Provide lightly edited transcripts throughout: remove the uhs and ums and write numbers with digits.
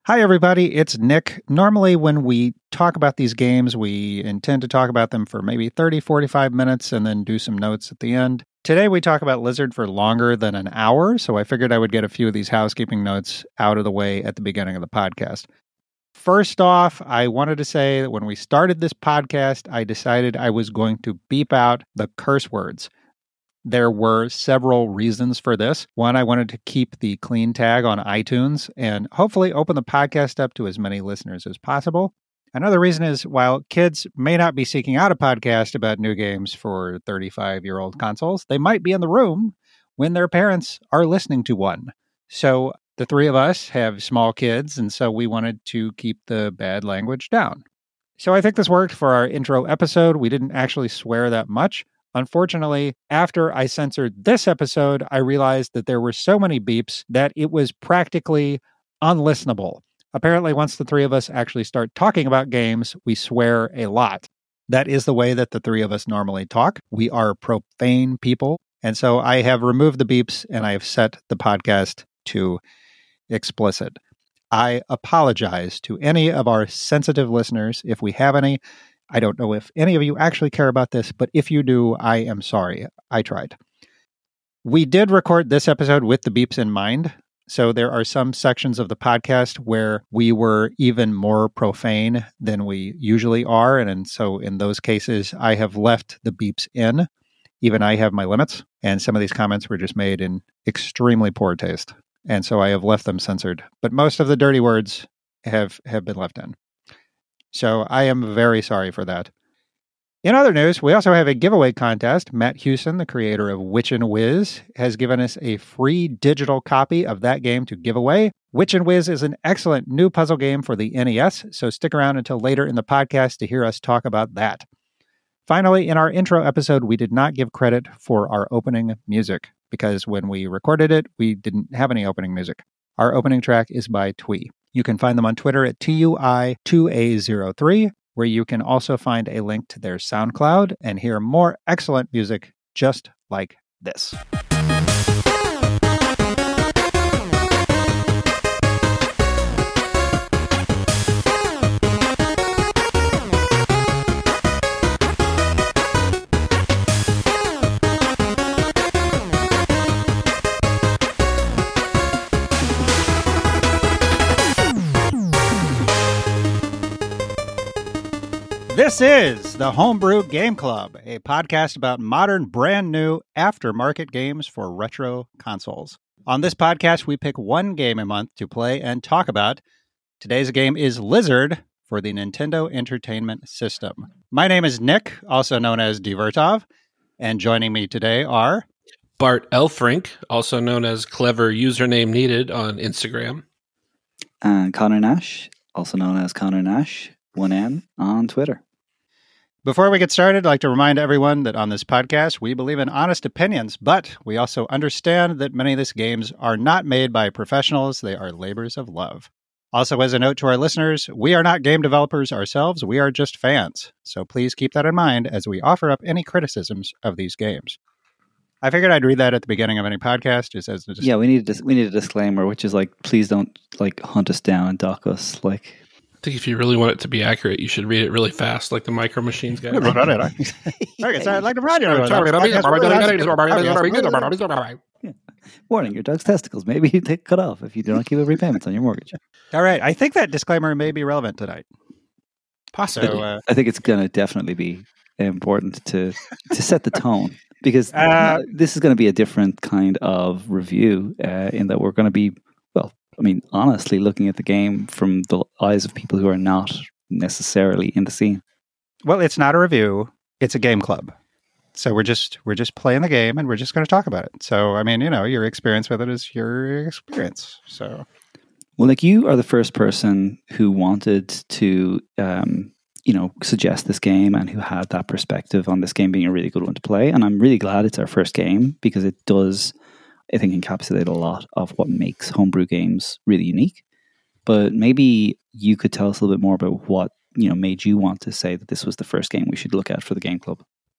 Hi, everybody. It's Nick. Normally, when we talk about these games, we intend to talk about them for maybe 30, 45 minutes and then do some notes at the end. Today, we talk about Lizard for longer than an hour, so I figured I would get a few of these housekeeping notes out of the way at the beginning of the podcast. First off, I wanted to say that when we started this podcast, I decided I was going to beep out the curse words. There were several reasons for this. One, I wanted to keep the clean tag on iTunes and hopefully open the podcast up to as many listeners as possible. Another reason is while kids may not be seeking out a podcast about new games for 35-year-old consoles, they might be in the room when their parents are listening to one. So the three of us have small kids, and so we wanted to keep the bad language down. So I think this worked for our intro episode. We didn't actually swear that much. Unfortunately, after I censored this episode, I realized that there were so many beeps that it was practically unlistenable. Apparently, once the three of us actually start talking about games, we swear a lot. That is the way that the three of us normally talk. We are profane people. And so I have removed the beeps and I have set the podcast to explicit. I apologize to any of our sensitive listeners, if we have any. I don't know if any of you actually care about this, but if you do, I am sorry. I tried. We did record this episode with the beeps in mind. So there are some sections of the podcast where we were even more profane than we usually are. And so in those cases, I have left the beeps in. Even I have my limits. And some of these comments were just made in extremely poor taste. And so I have left them censored. But most of the dirty words have been left in. So I am very sorry for that. In other news, we also have a giveaway contest. Matt Hewson, the creator of Witch and Whiz, has given us a free digital copy of that game to give away. Witch and Whiz is an excellent new puzzle game for the NES, so stick around until later in the podcast to hear us talk about that. Finally, in our intro episode, we did not give credit for our opening music, because when we recorded it, we didn't have any opening music. Our opening track is by Twee. You can find them on Twitter at TUI2A03, where you can also find a link to their SoundCloud and hear more excellent music just like this. This is the Homebrew Game Club, a podcast about modern, brand new, aftermarket games for retro consoles. On this podcast, we pick one game a month to play and talk about. Today's game is Lizard for the Nintendo Entertainment System. My name is Nick, also known as Divertov, and joining me today are Bart Elfrink, also known as Clever Username Needed on Instagram. And Connor Nash, also known as Connor Nash, 1N on Twitter. Before we get started, I'd like to remind everyone that on this podcast, we believe in honest opinions, but we also understand that many of these games are not made by professionals. They are labors of love. Also, as a note to our listeners, we are not game developers ourselves. We are just fans. So please keep that in mind as we offer up any criticisms of these games. I figured I'd read that at the beginning of any podcast. Just as Yeah, we need a disclaimer, which is like, please don't hunt us down and dock us. I think if you really want it to be accurate, you should read it really fast, like the Micro Machines guy. Warning, your dog's testicles may be cut off if you do not keep repayments on your mortgage. All right. I think that disclaimer may be relevant tonight. Possibly. So, I think it's going to definitely be important to set the tone, because this is going to be a different kind of review in that we're going to be, honestly, looking at the game from the eyes of people who are not necessarily in the scene. Well, it's not a review. It's a game club. So we're just playing the game and we're just going to talk about it. So, your experience with it is your experience. So, well, you are the first person who wanted to, suggest this game and who had that perspective on this game being a really good one to play. And I'm really glad it's our first game, because it does, I think, encapsulate a lot of what makes homebrew games really unique. But maybe you could tell us a little bit more about what, made you want to say that this was the first game we should look at for the game club.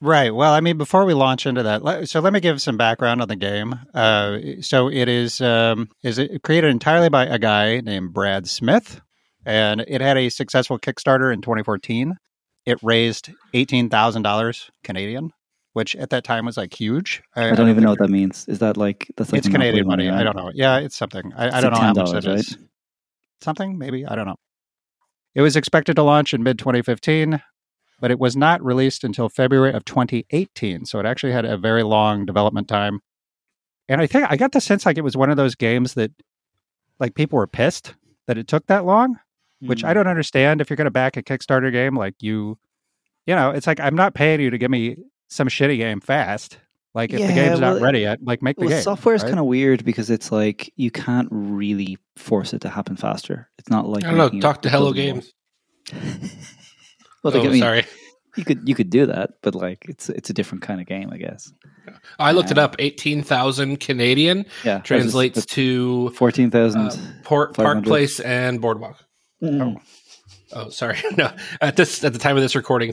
Right. Well, I mean, before we launch into that, let me give some background on the game. So it is created entirely by a guy named Brad Smith, and it had a successful Kickstarter in 2014. It raised $18,000 Canadian, which at that time was like huge. I don't even know what that means. Is that that's like it's Canadian money? Right? I don't know. Yeah, it's something. I don't know how much that is. Something maybe, I don't know. It was expected to launch in mid 2015. But it was not released until February of 2018. So it actually had a very long development time. And I think I got the sense like it was one of those games that like people were pissed that it took that long, which I don't understand. If you're going to back a Kickstarter game, like you know, it's like, I'm not paying you to give me some shitty game fast. Like if the game's not ready yet, like make the game. Software is kind of weird because it's like you can't really force it to happen faster. It's not like I don't know. Talk to Hello Games. Well, sorry. You could do that, but like it's a different kind of game, I guess. I looked it up. 18,000 Canadian translates to 14,000 Park Place and Boardwalk. Oh, sorry. No, at the time of this recording,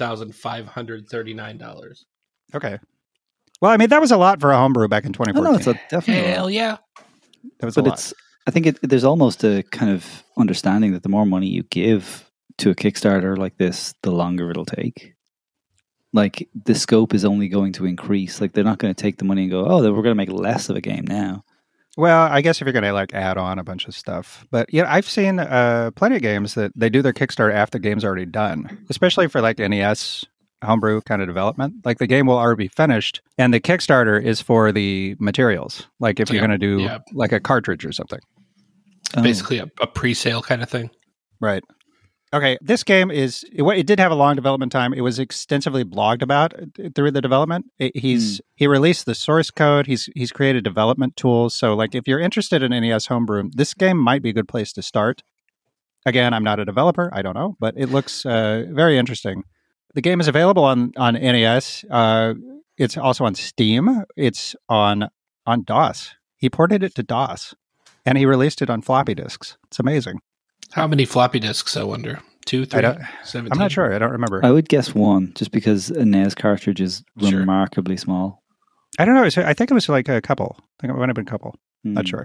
$14,539. Okay. Well, I mean that was a lot for a homebrew back in 2014. Oh, no, it's definitely hell yeah. That was a lot. I think there's almost a kind of understanding that the more money you give to a Kickstarter like this, the longer it'll take. Like the scope is only going to increase. Like they're not going to take the money and go, oh, then we're going to make less of a game now. Well, I guess if you're going to like add on a bunch of stuff, but yeah, I've seen plenty of games that they do their Kickstarter after the game's already done, especially for like NES homebrew kind of development. Like the game will already be finished, and the Kickstarter is for the materials. Like if you're going to do like a cartridge or something, basically a pre-sale kind of thing, right? Okay, this game it did have a long development time. It was extensively blogged about through the development. He released the source code. He's created development tools. So like if you're interested in NES homebrew, this game might be a good place to start. Again, I'm not a developer. I don't know, but it looks very interesting. The game is available on NES. It's also on Steam. It's on DOS. He ported it to DOS, and he released it on floppy disks. It's amazing. How many floppy disks, I wonder? 2, 3, 17? I'm not sure. I don't remember. I would guess 1, just because a NES cartridge is remarkably small. I don't know. I think it was like a couple. I think it might have been a couple. Not sure.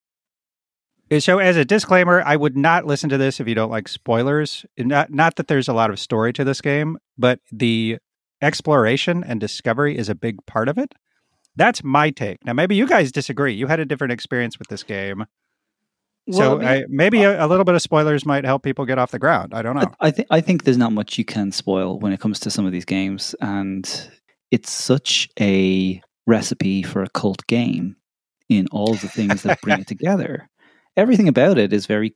So as a disclaimer, I would not listen to this if you don't like spoilers. Not that there's a lot of story to this game, but the exploration and discovery is a big part of it. That's my take. Now, maybe you guys disagree. You had a different experience with this game. So maybe a little bit of spoilers might help people get off the ground. I don't know. I think there's not much you can spoil when it comes to some of these games, and it's such a recipe for a cult game in all the things that bring it together. Everything about it is very,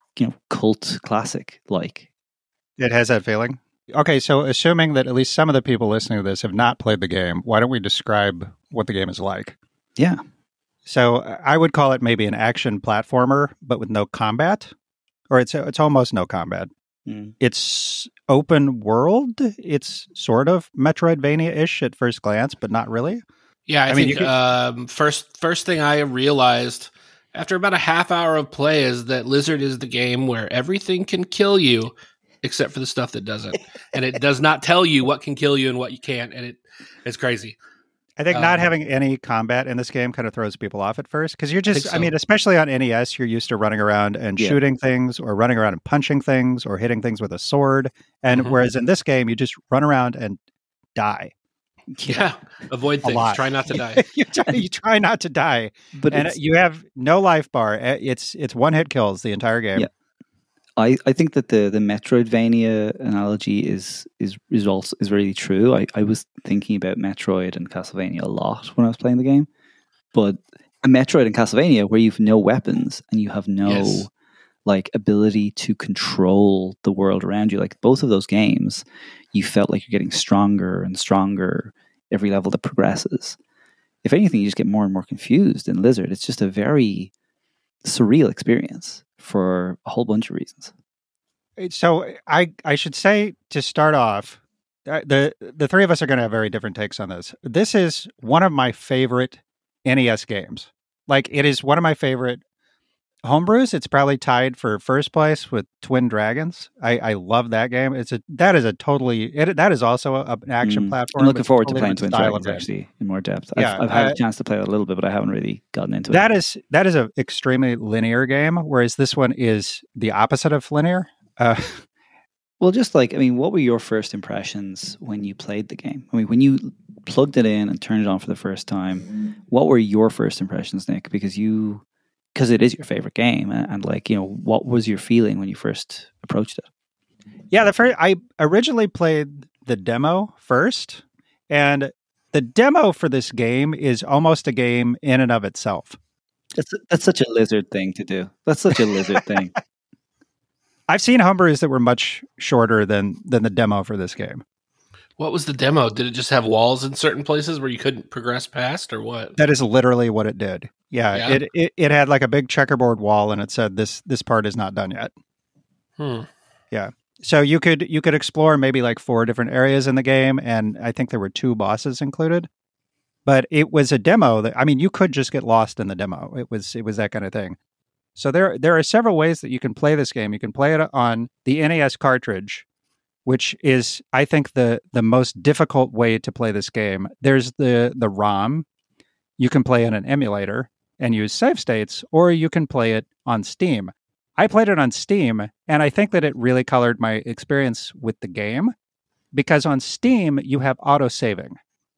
cult classic like. It has that feeling. Okay, so assuming that at least some of the people listening to this have not played the game, why don't we describe what the game is like? Yeah. So I would call it maybe an action platformer, but with no combat, or it's almost no combat. It's open world. It's sort of Metroidvania-ish at first glance, but not really. Yeah, I think first thing I realized after about a half hour of play is that Lizard is the game where everything can kill you except for the stuff that doesn't, and it does not tell you what can kill you and what you can't, and it's crazy. I think not having any combat in this game kind of throws people off at first because you're just, I mean, especially on NES, you're used to running around and shooting things or running around and punching things or hitting things with a sword. And whereas in this game, you just run around and die. Yeah. Avoid things. Try not to die. you try not to die. And you have no life bar. It's one hit kills the entire game. Yeah. I think that the Metroidvania analogy is really true. I was thinking about Metroid and Castlevania a lot when I was playing the game, but a Metroid and Castlevania where you've no weapons and you have no like ability to control the world around you. Like both of those games, you felt like you're getting stronger and stronger every level that progresses. If anything, you just get more and more confused in Lizard. It's just a very surreal experience for a whole bunch of reasons. So I should say to start off, the three of us are going to have very different takes on this. This is one of my favorite NES games. Like it is one of my favorite homebrews, it's probably tied for first place with Twin Dragons. I love that game. That is also an action platform. I'm looking forward to totally playing different Twin style Dragons of game. actually in more depth. Yeah, I've had a chance to play that a little bit, but I haven't really gotten into it. That is an extremely linear game, whereas this one is the opposite of linear. Well, just like, I mean, what were your first impressions when you played the game? I mean, when you plugged it in and turned it on for the first time, what were your first impressions, Nick? Because it is your favorite game, and like, you know, what was your feeling when you first approached it? Yeah, I originally played the demo first, and the demo for this game is almost a game in and of itself. That's such a lizard thing to do. That's such a lizard thing. I've seen homebrews that were much shorter than the demo for this game. What was the demo? Did it just have walls in certain places where you couldn't progress past, or what? That is literally what it did. Yeah. It had like a big checkerboard wall, and it said this part is not done yet. Yeah. So you could explore maybe like 4 different areas in the game, and I think there were 2 bosses included. But it was a demo that, I mean, you could just get lost in the demo. It was that kind of thing. So there are several ways that you can play this game. You can play it on the NES cartridge, which is, I think, the most difficult way to play this game. There's the ROM. You can play in an emulator and use save states, or you can play it on Steam. I played it on Steam, and I think that it really colored my experience with the game, because on Steam, you have auto-saving.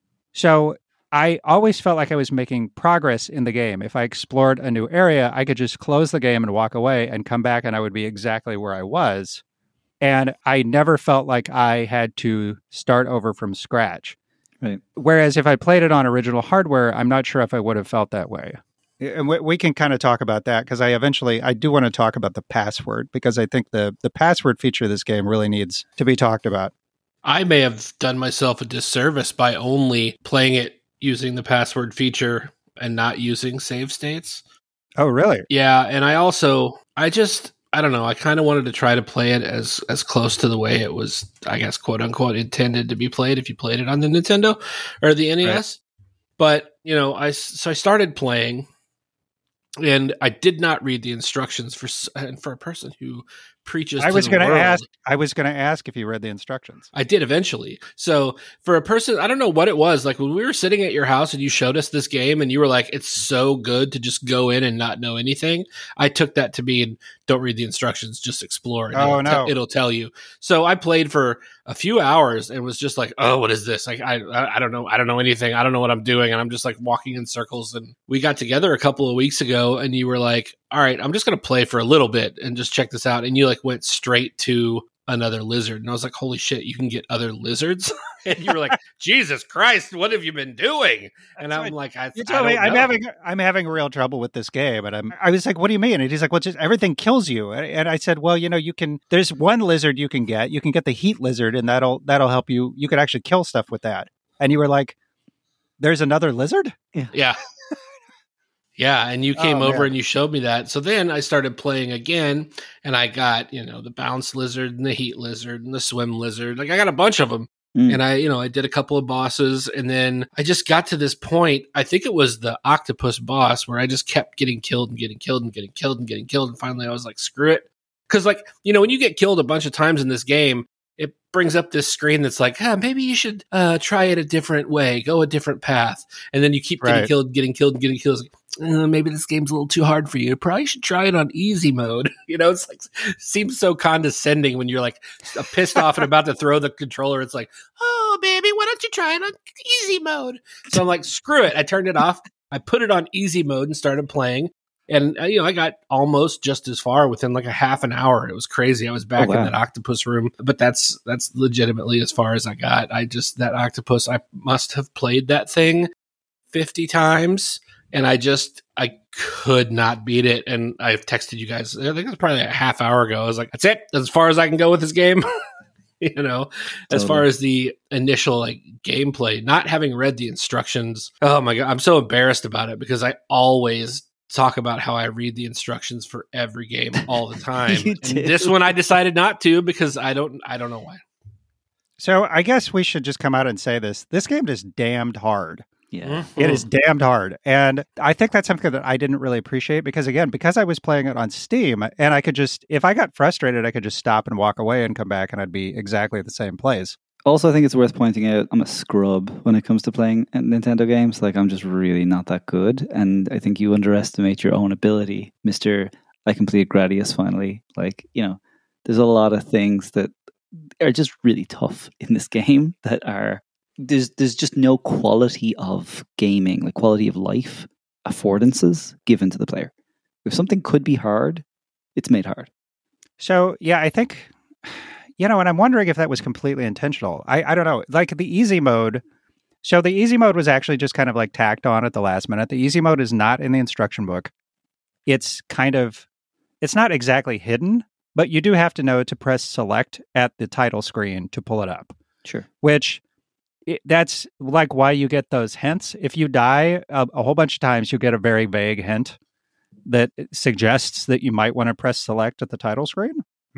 So I always felt like I was making progress in the game. If I explored a new area, I could just close the game and walk away and come back, and I would be exactly where I was. And I never felt like I had to start over from scratch. Right. Whereas if I played it on original hardware, I'm not sure if I would have felt that way. And we can kind of talk about that, because I do want to talk about the password, because I think the password feature of this game really needs to be talked about. I may have done myself a disservice by only playing it using the password feature and not using save states. Oh, really? Yeah, and I don't know, I kind of wanted to try to play it as close to the way it was, I guess, quote unquote, intended to be played if you played it on the Nintendo or the NES. Right. But, you know, I started playing, and I did not read the instructions for a person who preaches I was going to ask if you read the instructions. I did eventually. So for a person, I don't know what it was. Like when we were sitting at your house and you showed us this game and you were like, it's so good to just go in and not know anything. I took that to mean don't read the instructions, just explore. And it'll tell you. So I played for a few hours and was just like, oh, what is this? Like, I don't know. I don't know anything. I don't know what I'm doing. And I'm just like walking in circles. And we got together a couple of weeks ago and you were like, all right, I'm just going to play for a little bit and just check this out. And you like went straight to another lizard. And I was like, holy shit, you can get other lizards? And you were like, Jesus Christ, what have you been doing? And I'm like, I don't know. I'm having real trouble with this game. And I was like, what do you mean? And he's like, well, just everything kills you. And I said, well, you know, there's one lizard you can get the heat lizard, and that'll help you. You could actually kill stuff with that. And you were like, there's another lizard? Yeah. Yeah, and you came over and you showed me that. So then I started playing again, and I got, you know, the bounce lizard and the heat lizard and the swim lizard. Like I got a bunch of them. And I did a couple of bosses, and then I just got to this point. I think it was the octopus boss where I just kept getting killed and getting killed and getting killed and getting killed. And finally I was like, screw it. Because like, you know, when you get killed a bunch of times in this game, it brings up this screen that's like, maybe you should try it a different way, go a different path. And then you keep getting killed, getting killed, and getting killed. It's like, maybe this game's a little too hard for you. You probably should try it on easy mode. You know, it's like, seems so condescending when you're like pissed off and about to throw the controller. It's like, oh, baby, why don't you try it on easy mode? So I'm like, screw it. I turned it off. I put it on easy mode and started playing. And, you know, I got almost just as far within like a half an hour. It was crazy. I was back in that octopus room, but that's legitimately as far as I got. That octopus, I must have played that thing 50 times, and I could not beat it. And I've texted you guys, I think it was probably a half hour ago. I was like, that's it. That's as far as I can go with this game. You know, as far as the initial like gameplay, not having read the instructions. Oh my God. I'm so embarrassed about it because I always talk about how I read the instructions for every game all the time. And this one I decided not to because I don't know why. So I guess we should just come out and say this game is damned hard. Yeah. It is damned hard. And I think that's something that I didn't really appreciate because I was playing it on Steam and I could just, if I got frustrated, I could just stop and walk away and come back and I'd be exactly at the same place. Also, I think it's worth pointing out, I'm a scrub when it comes to playing Nintendo games. Like, I'm just really not that good. And I think you underestimate your own ability, Mr. I completed Gradius finally. Like, there's a lot of things that are just really tough in this game that are, there's just no quality of gaming, like quality of life affordances given to the player. If something could be hard, it's made hard. So, yeah, I think... and I'm wondering if that was completely intentional. I don't know. Like the easy mode. So the easy mode was actually just kind of like tacked on at the last minute. The easy mode is not in the instruction book. It's not exactly hidden, but you do have to know to press select at the title screen to pull it up. Sure. That's like why you get those hints. If you die a whole bunch of times, you get a very vague hint that suggests that you might want to press select at the title screen.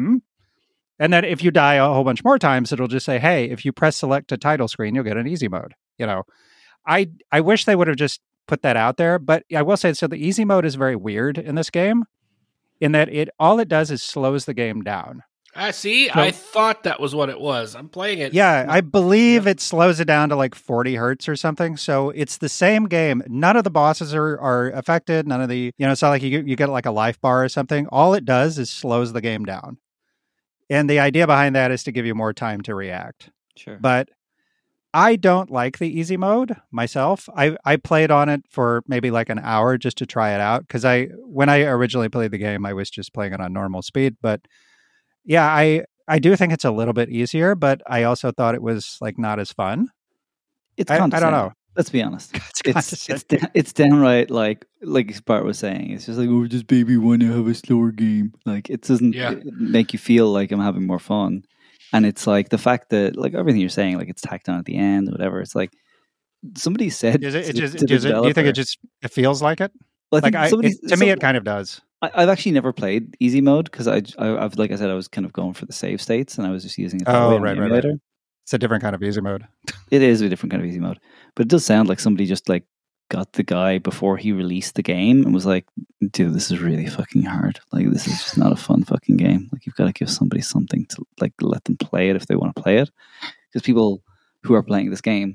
And then if you die a whole bunch more times, it'll just say, hey, if you press select to title screen, you'll get an easy mode. I wish they would have just put that out there, but I will say, so the easy mode is very weird in this game in that all it does is slows the game down. I see. So, I thought that was what it was. I'm playing it. Yeah, I believe it slows it down to like 40 hertz or something. So it's the same game. None of the bosses are affected. None of the, it's not like you get like a life bar or something. All it does is slows the game down. And the idea behind that is to give you more time to react. Sure. But I don't like the easy mode myself. I played on it for maybe like an hour just to try it out. Because when I originally played the game, I was just playing it on normal speed. But yeah, I do think it's a little bit easier, but I also thought it was like not as fun. It's I don't know. Let's be honest. It's It's downright like Bart was saying. It's just like, oh, just baby want to have a slower game. Like it doesn't make you feel like I'm having more fun. And it's like the fact that like everything you're saying, like it's tacked on at the end, or whatever. It's like somebody said. Do you think it feels like it? Well, to me, it kind of does. I've actually never played easy mode because I've like I said, I was kind of going for the save states and I was just using it that way on the emulator. Right. It's a different kind of easy mode. It is a different kind of easy mode, but it does sound like somebody just like got the guy before he released the game and was like, dude, this is really fucking hard. Like this is just not a fun fucking game. Like you've got to give somebody something to like let them play it if they want to play it, because people who are playing this game,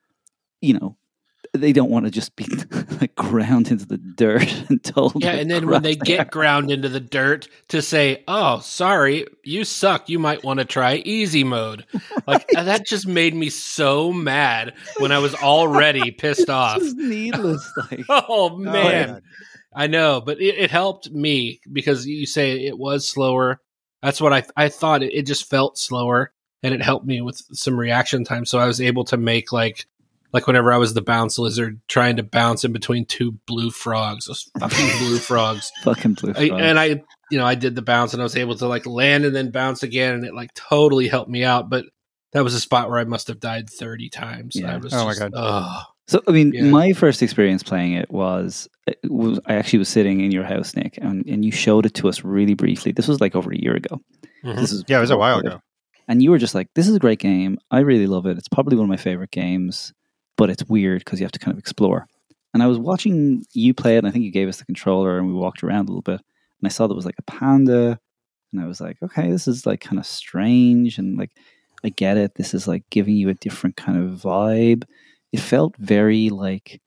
they don't want to just be like ground into the dirt and told. Yeah, and then when they get ground into the dirt to say, "Oh, sorry, you suck. You might want to try easy mode." Like that just made me so mad when I was already pissed off. It's needless. Like, oh man, I know, but it helped me because you say it was slower. That's what I thought. It just felt slower, and it helped me with some reaction time. So I was able to make like whenever I was the bounce lizard trying to bounce in between two blue frogs, those fucking blue frogs. Fucking blue frogs. And I did the bounce and I was able to like land and then bounce again. And it like totally helped me out. But that was a spot where I must have died 30 times. Yeah. I was my God. So, I mean, my first experience playing it was I actually was sitting in your house, Nick, and you showed it to us really briefly. This was like over a year ago. Mm-hmm. It was a while ago. And you were just like, this is a great game. I really love it. It's probably one of my favorite games. But it's weird because you have to kind of explore. And I was watching you play it, and I think you gave us the controller, and we walked around a little bit. And I saw there was like a panda, and I was like, okay, this is like kind of strange, and like I get it. This is like giving you a different kind of vibe. It felt very like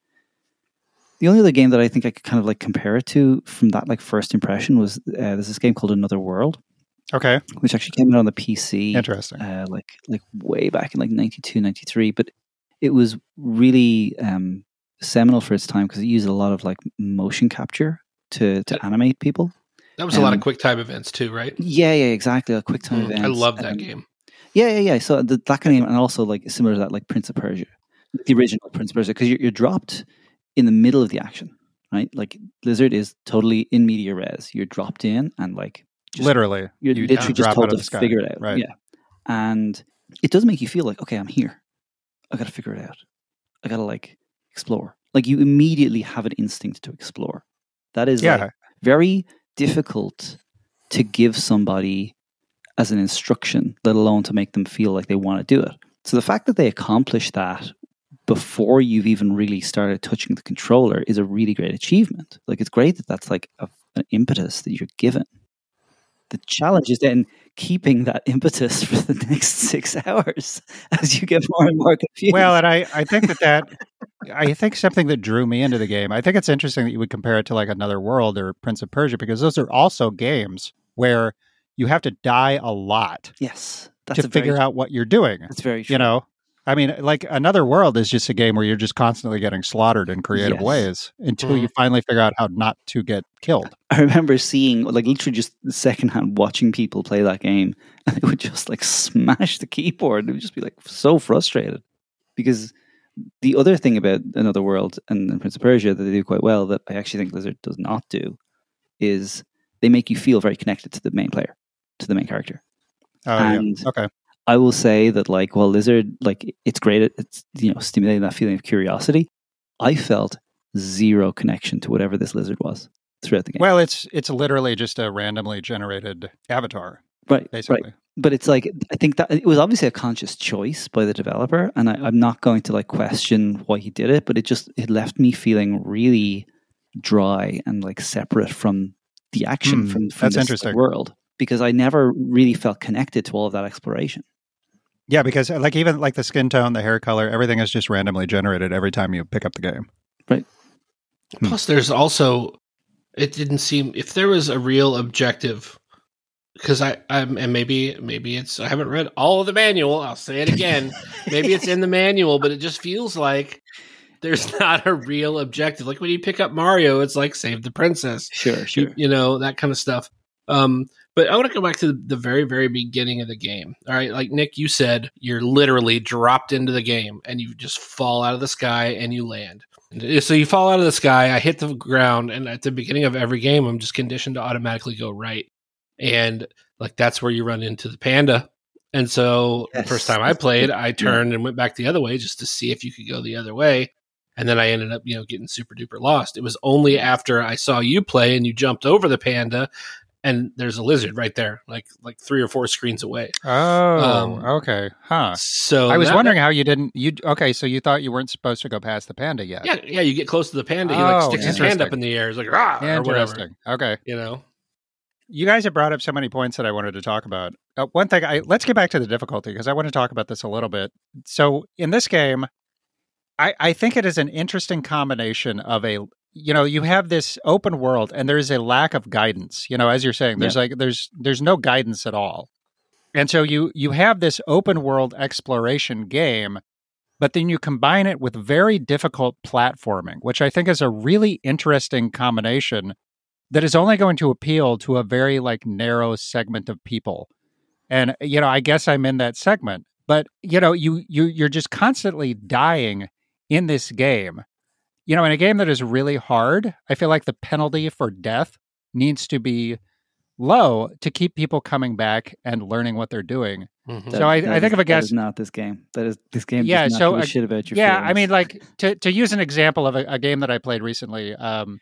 the only other game that I think I could kind of like compare it to from that like first impression was there's this game called Another World. Okay, which actually came out on the PC. Interesting. Like way back in like 92, 93, but it was really seminal for its time because it used a lot of like motion capture to animate people. That was a lot of QuickTime events too, right? Yeah, exactly. Like QuickTime events. I love that game. Yeah. So that kind of game, and also like similar to that, like Prince of Persia, the original Prince of Persia, because you're dropped in the middle of the action, right? Like Blizzard is totally in media res. You're dropped in and like literally, you're literally just told to figure it out, right? Yeah, and it does make you feel like, okay, I'm here. I got to figure it out. I got to like explore. Like you immediately have an instinct to explore. That is like, very difficult to give somebody as an instruction, let alone to make them feel like they want to do it. So the fact that they accomplish that before you've even really started touching the controller is a really great achievement. Like, it's great that that's like an impetus that you're given. The challenge is then keeping that impetus for the next 6 hours as you get more and more confused. Well, and I think I think something that drew me into the game, I think it's interesting that you would compare it to like Another World or Prince of Persia, because those are also games where you have to die a lot yes, to figure out what you're doing. That's very true. You know, I mean, like Another World is just a game where you're just constantly getting slaughtered in creative ways until you finally figure out how not to get killed. I remember seeing, like, literally just secondhand watching people play that game, and they would just like smash the keyboard. They would just be like so frustrated. Because the other thing about Another World and Prince of Persia that they do quite well, that I actually think Blizzard does not do, is they make you feel very connected to the main player, to the main character. Oh, and yeah. Okay. I will say that, like, while Lizard, like, it's great at, it's, you know, stimulating that feeling of curiosity, I felt zero connection to whatever this lizard was throughout the game. Well, it's literally just a randomly generated avatar, right? Basically. Right. But it's like, I think that it was obviously a conscious choice by the developer, and I'm not going to like question why he did it, but it left me feeling really dry and like separate from the action from that's this interesting. world, because I never really felt connected to all of that exploration. Yeah, because like even like the skin tone, the hair color, everything is just randomly generated every time you pick up the game. Right. Plus, there's also, it didn't seem, if there was a real objective, because and maybe it's, I haven't read all of the manual. I'll say it again. Maybe it's in the manual, but it just feels like there's not a real objective. Like when you pick up Mario, it's like save the princess. Sure. You know, that kind of stuff. But I want to go back to the very, very beginning of the game. All right. Like Nick, you said, you're literally dropped into the game and you just fall out of the sky and you land. So you fall out of the sky, I hit the ground, and at the beginning of every game, I'm just conditioned to automatically go right. And like, that's where you run into the panda. And so the first time I played, I turned and went back the other way just to see if you could go the other way. And then I ended up, getting super duper lost. It was only after I saw you play and you jumped over the panda and there's a lizard right there, like 3 or 4 screens away. Oh, okay. Huh. So I was wondering how you didn't, okay, so you thought you weren't supposed to go past the panda yet. Yeah, you get close to the panda, he like sticks his hand up in the air. He's like, rah, or whatever. Okay. You guys have brought up so many points that I wanted to talk about. One thing, let's get back to the difficulty, because I want to talk about this a little bit. So in this game, I think it is an interesting combination of you have this open world and there's a lack of guidance, as you're saying, there's no guidance at all. And so you have this open world exploration game, but then you combine it with very difficult platforming, which I think is a really interesting combination that is only going to appeal to a very narrow segment of people. And, I guess I'm in that segment, but you're just constantly dying in this game. In a game that is really hard, I feel like the penalty for death needs to be low to keep people coming back and learning what they're doing. Mm-hmm. So I think of a guess. That is not this game. This game yeah, does not give a shit about your feelings. I mean, to use an example of a game that I played recently,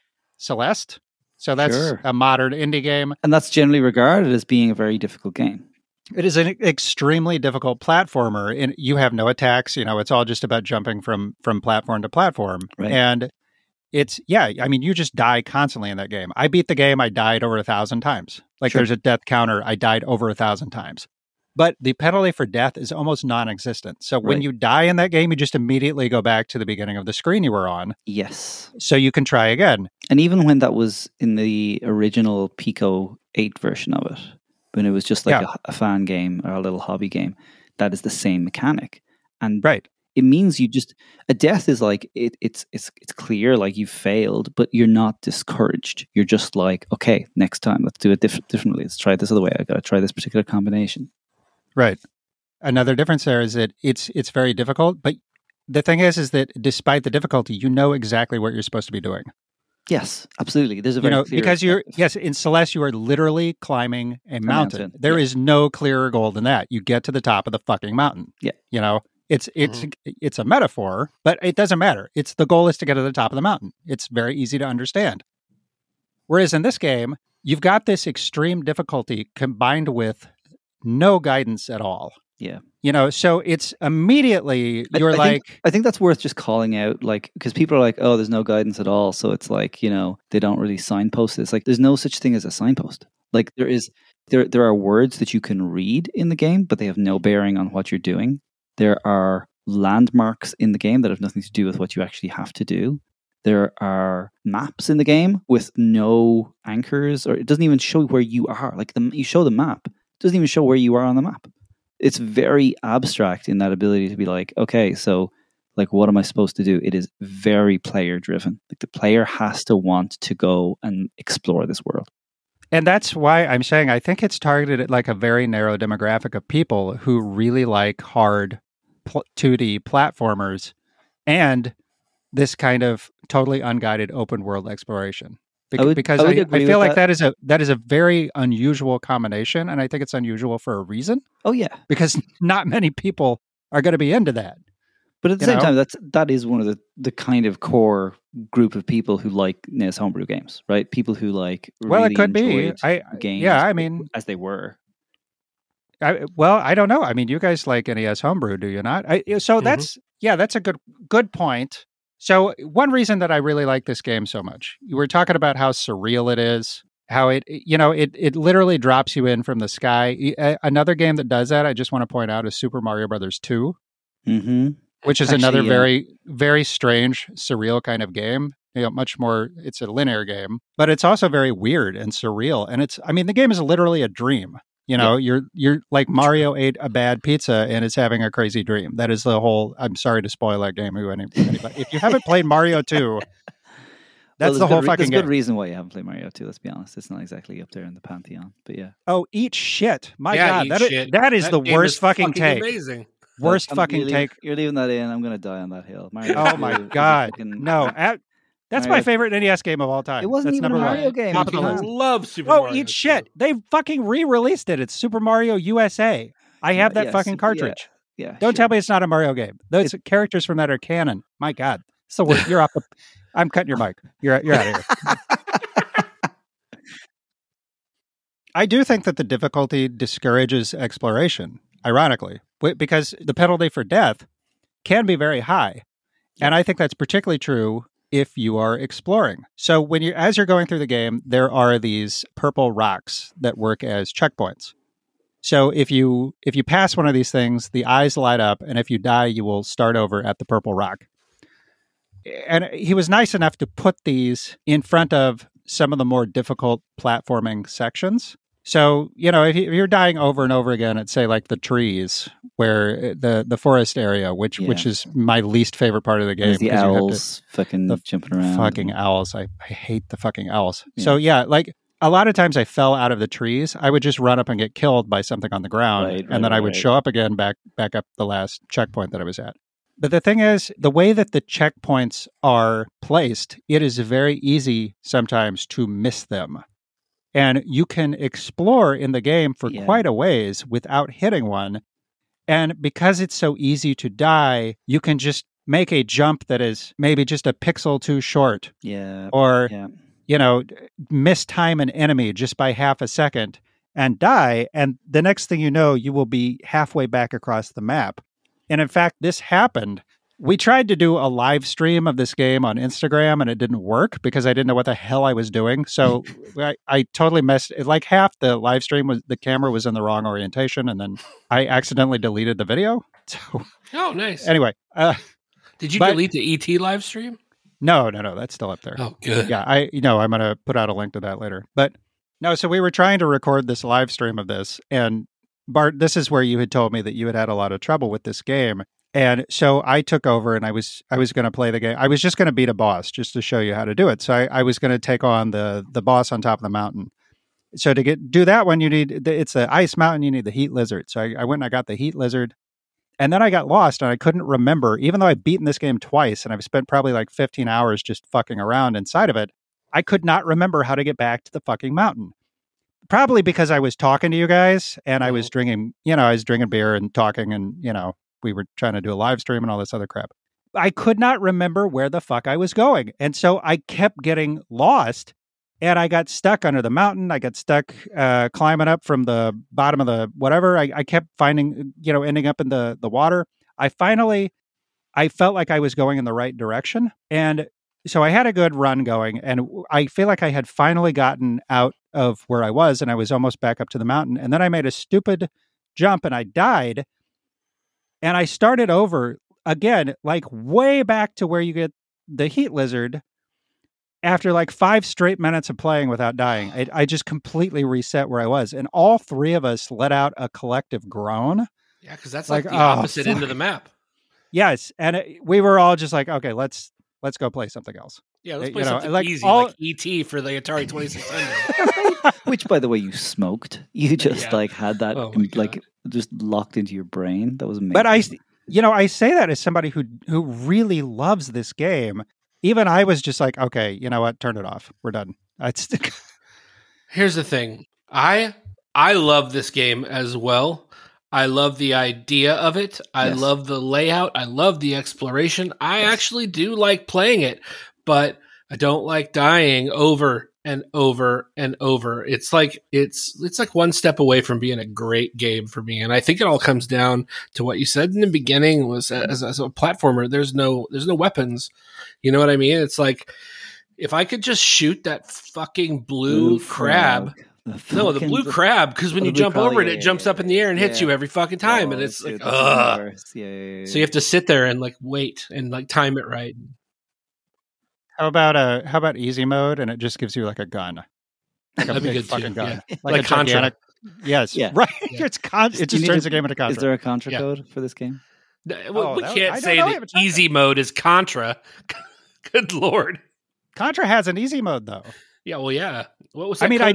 Celeste. So that's a modern indie game. And that's generally regarded as being a very difficult game. It is an extremely difficult platformer, and you have no attacks. It's all just about jumping from platform to platform. Right. And it's, you just die constantly in that game. I beat the game. I died over 1,000 times. There's a death counter. I died over 1,000 times. But the penalty for death is almost non-existent. So when you die in that game, you just immediately go back to the beginning of the screen you were on. Yes. So you can try again. And even when that was in the original Pico 8 version of it, when it was just a fan game or a little hobby game, that is the same mechanic. And it means a death is it's clear, you've failed, but you're not discouraged. You're just okay, next time, let's do it differently. Let's try it this other way. I got to try this particular combination. Right. Another difference there is that it's very difficult, but the thing is that despite the difficulty, you know exactly what you're supposed to be doing. Yes, absolutely. There's a very clear because in Celeste you are literally climbing a mountain. There is no clearer goal than that. You get to the top of the fucking mountain. Yeah. It's a metaphor, but it doesn't matter. The goal is to get to the top of the mountain. It's very easy to understand. Whereas in this game, you've got this extreme difficulty combined with no guidance at all. Yeah. You know, so it's immediately you're I think that's worth just calling out, like, because people are like, oh, there's no guidance at all. So it's like, you know, they don't really signpost it. It's like, there's no such thing as a signpost. Like there are words that you can read in the game, but they have no bearing on what you're doing. There are landmarks in the game that have nothing to do with what you actually have to do. There are maps in the game with no anchors, or it doesn't even show where you are. Like you show the map, it doesn't even show where you are on the map. It's very abstract in that ability to be like, okay, so like, what am I supposed to do? It is very player driven. Like the player has to want to go and explore this world. And that's why I'm saying I think it's targeted at like a very narrow demographic of people who really like hard 2D platformers and this kind of totally unguided open world exploration. Because I feel like that is a very unusual combination, and I think it's unusual for a reason. Oh yeah, because not many people are going to be into that. But at the same time, that is one of the kind of core group of people who like NES homebrew games, right? People who like really it could be games. Yeah, I mean, as they were. I don't know. I mean, you guys like NES homebrew, do you not? That's a good point. So one reason that I really like this game so much, you were talking about how surreal it is, how it literally drops you in from the sky. Another game that does that, I just want to point out, is Super Mario Brothers 2, which is another very, very strange, surreal kind of game. You know, much more, it's a linear game, but it's also very weird and surreal. And the game is literally a dream. You know, you're like Mario ate a bad pizza and is having a crazy dream. That is the whole. I'm sorry to spoil that game. Anybody, if you haven't played Mario 2, that's the whole fucking game. There's good reason why you haven't played Mario 2. Let's be honest. It's not exactly up there in the pantheon. But yeah. Oh, eat shit! My God, that is the worst fucking take. Amazing. Worst fucking take. You're leaving that in. I'm going to die on that hill. Mario oh my God! No. That's my favorite NES game of all time. It wasn't even a Mario game. I love Super Mario. Oh, eat shit. They fucking re-released it. It's Super Mario USA. I have that fucking cartridge. Yeah. Don't tell me it's not a Mario game. Those characters from that are canon. My God. So you're off. I'm cutting your mic. You're out of here. I do think that the difficulty discourages exploration, ironically, because the penalty for death can be very high. And I think that's particularly true if you are exploring. So as you're going through the game, there are these purple rocks that work as checkpoints. So if you pass one of these things, the eyes light up, and if you die, you will start over at the purple rock. And he was nice enough to put these in front of some of the more difficult platforming sections. So, if you're dying over and over again at, say, like the trees, where the forest area, which is my least favorite part of the game. The owls fucking jumping around. Fucking owls. I hate the fucking owls. Yeah. So, like a lot of times I fell out of the trees. I would just run up and get killed by something on the ground. And then I would show up again back up the last checkpoint that I was at. But the thing is, the way that the checkpoints are placed, it is very easy sometimes to miss them. And you can explore in the game for quite a ways without hitting one. And because it's so easy to die, you can just make a jump that is maybe just a pixel too short. Yeah. Or, mistime an enemy just by half a second and die. And the next thing you know, you will be halfway back across the map. And in fact, this happened. We tried to do a live stream of this game on Instagram, and it didn't work because I didn't know what the hell I was doing. So I totally messed it. Like half the live stream the camera was in the wrong orientation, and then I accidentally deleted the video. So, oh, nice. Anyway, did you delete the ET live stream? No, that's still up there. Oh, good. Yeah, I'm going to put out a link to that later. But no, so we were trying to record this live stream of this, and Bart, this is where you had told me that you had a lot of trouble with this game. And so I took over and I was going to play the game. I was just going to beat a boss just to show you how to do it. So I was going to take on the boss on top of the mountain. So to do that one, it's the ice mountain. You need the heat lizard. So I went and I got the heat lizard, and then I got lost and I couldn't remember, even though I've beaten this game twice and I've spent probably like 15 hours just fucking around inside of it. I could not remember how to get back to the fucking mountain. Probably because I was talking to you guys and I was drinking, I was drinking beer and talking and, we were trying to do a live stream and all this other crap. I could not remember where the fuck I was going. And so I kept getting lost and I got stuck under the mountain. I got stuck climbing up from the bottom of the whatever. I kept finding, ending up in the water. I felt like I was going in the right direction. And so I had a good run going, and I feel like I had finally gotten out of where I was, and I was almost back up to the mountain. And then I made a stupid jump and I died. And I started over again, like way back to where you get the heat lizard. After like 5 straight minutes of playing without dying, I just completely reset where I was. And all 3 of us let out a collective groan. Yeah, because that's like the opposite end of the map. Yes. And we were all just like, okay, let's go play something else. Yeah, let's play something easy, like E.T. for the Atari 2600. Which, by the way, you smoked. You just had that just locked into your brain. That was amazing. But I say that as somebody who really loves this game. Even I was just like, okay, you know what? Turn it off. We're done. Here's the thing. I love this game as well. I love the idea of it. I love the layout. I love the exploration. I actually do like playing it, but I don't like dying over and over and over. It's like one step away from being a great game for me. And I think it all comes down to what you said in the beginning was as a platformer, there's no weapons. You know what I mean? It's like if I could just shoot that fucking blue crab. The blue crab, because when you jump over it, it jumps up in the air and hits you every fucking time. And it's like, ugh. So you have to sit there and like wait and like time it right. How about easy mode, and it just gives you like a gun, like a big fucking gun, like a Contra. Gigantic, yes, right. Yeah. It just turns the game into Contra. Is there a Contra code for this game? We can't say that easy mode is Contra. Good Lord, Contra has an easy mode though. Yeah, well, yeah. What was that? I mean,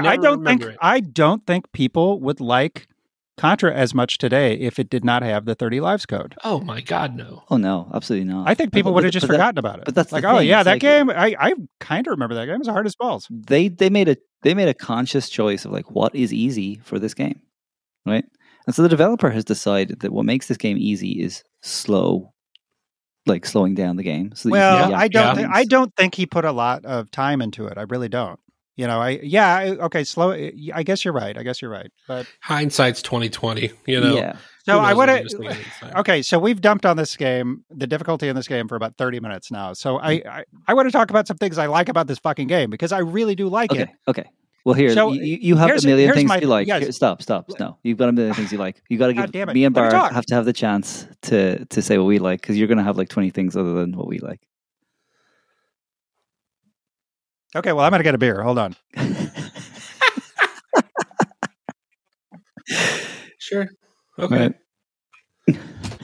I don't think people would like Contra as much today if it did not have the 30 lives code. Oh my God, no. Oh no, absolutely not. I think people would have just forgotten about it. But that's like, oh yeah, that game. I kind of remember that game. It was hard as balls. They made a conscious choice of like what is easy for this game, right? And so the developer has decided that what makes this game easy is slow, like slowing down the game. So I don't think he put a lot of time into it. I really don't. Slow. I guess you're right. But hindsight's 2020. Yeah. So I want to. Okay, so we've dumped on this game, the difficulty in this game for about 30 minutes now. So I want to talk about some things I like about this fucking game because I really do like it. Okay. Well, here you have a million things you like. Yes. Stop. No, you've got a million things you like. You got to give me and Bar have to have the chance to say what we like because you're going to have like 20 things other than what we like. Okay, well, I'm going to get a beer. Hold on. Sure. Okay. Right.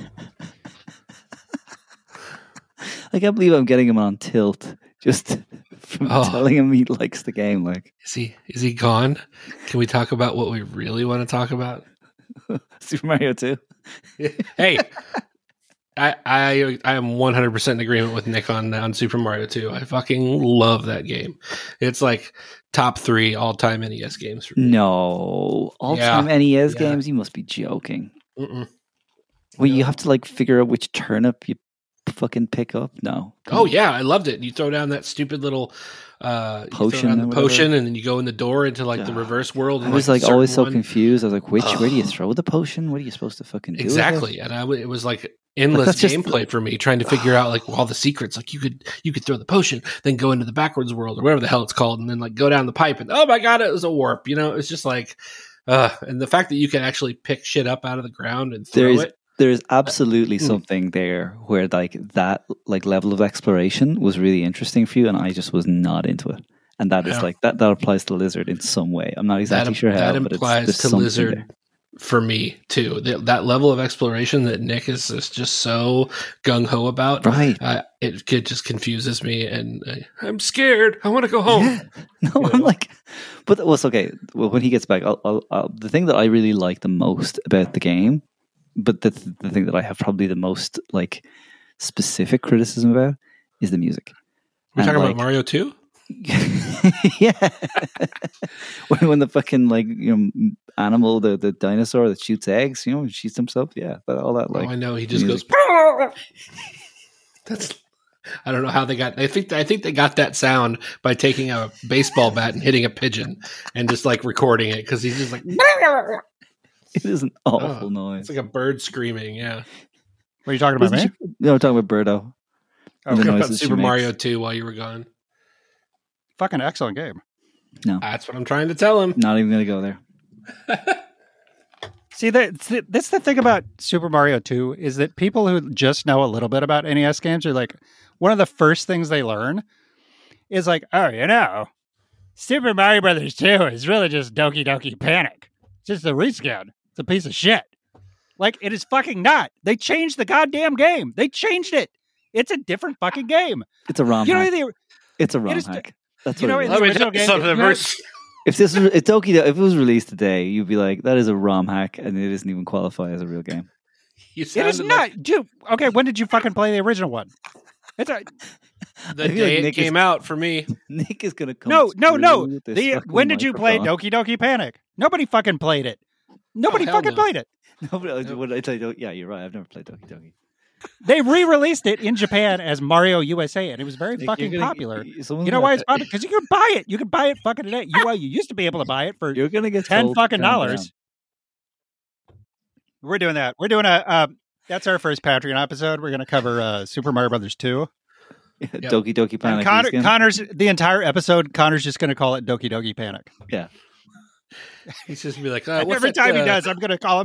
I can't believe I'm getting him on tilt just from telling him he likes the game. Like, is he gone? Can we talk about what we really want to talk about? Super Mario 2. Hey. I am 100% in agreement with Nick on Super Mario 2. I fucking love that game. It's like top 3 all-time NES games for me. No. All-time NES games? You must be joking. Well, you have to like figure out which turnip you fucking pick up? No. Yeah, I loved it. You throw down that stupid little potion, and then you go in the door into like the reverse world. I was like always so confused. I was like, where do you throw the potion? What are you supposed to fucking do? Exactly. And it was like endless gameplay for me trying to figure out like all the secrets. Like you could throw the potion, then go into the backwards world or whatever the hell it's called, and then like go down the pipe and oh my God, it was a warp. It's just like and the fact that you can actually pick shit up out of the ground and throw it. There's absolutely something there where like that like level of exploration was really interesting for you, and I just was not into it. And that is like that applies to Lizard in some way. I'm not exactly sure how. That applies to Lizard there. For me too. That level of exploration that Nick is just so gung ho about, right? It just confuses me, and I'm scared. I want to go home. Yeah. No, I'm like, but it was okay. Well, when he gets back, I'll the thing that I really like the most about the game. But the thing that I have probably the most like specific criticism about is the music. We're talking about Mario 2? Yeah. when the fucking like animal, the dinosaur that shoots eggs, shoots himself. Yeah, all that like. I know he just goes. That's I don't know how they got. I think they got that sound by taking a baseball bat and hitting a pigeon and just like recording it because he's just like. It is an awful noise. It's like a bird screaming. Yeah. What are you talking about, me? No, I'm talking about Birdo. I was talking about Super Mario 2 while you were gone. Fucking excellent game. No, that's what I'm trying to tell him. Not even going to go there. See, that's the thing about Super Mario 2 is that people who just know a little bit about NES games are like, one of the first things they learn is like, oh, Super Mario Brothers 2 is really just Doki Doki Panic. It's just a reskin. It's a piece of shit. Like, it is fucking not. They changed the goddamn game. They changed it. It's a different fucking game. It's a ROM hack. It's a ROM is, hack. That's you know, what it in the is. original game, If this was if it was released today, you'd be like, that is a ROM hack, and it doesn't even qualify as a real game. It is not. Dude, okay, when did you fucking play the original one? It's the day like it came out for me. Nick is going to come. No. When did you play Doki Doki Panic? Nobody fucking played it. Nobody fucking played it. What I tell you, yeah, you're right. I've never played Doki Doki. They re-released it in Japan as Mario USA, and it was very fucking popular. You know why it's popular? Because you can buy it. You can buy it fucking today. You used to be able to buy it for you're gonna get $10 fucking dollars. We're doing that. We're doing that's our first Patreon episode. We're going to cover Super Mario Brothers 2. Yep. Doki Doki Panic. Connor's the entire episode. Connor's just going to call it Doki Doki Panic. Yeah. He's just going to be like, every time he does, I'm going to call him.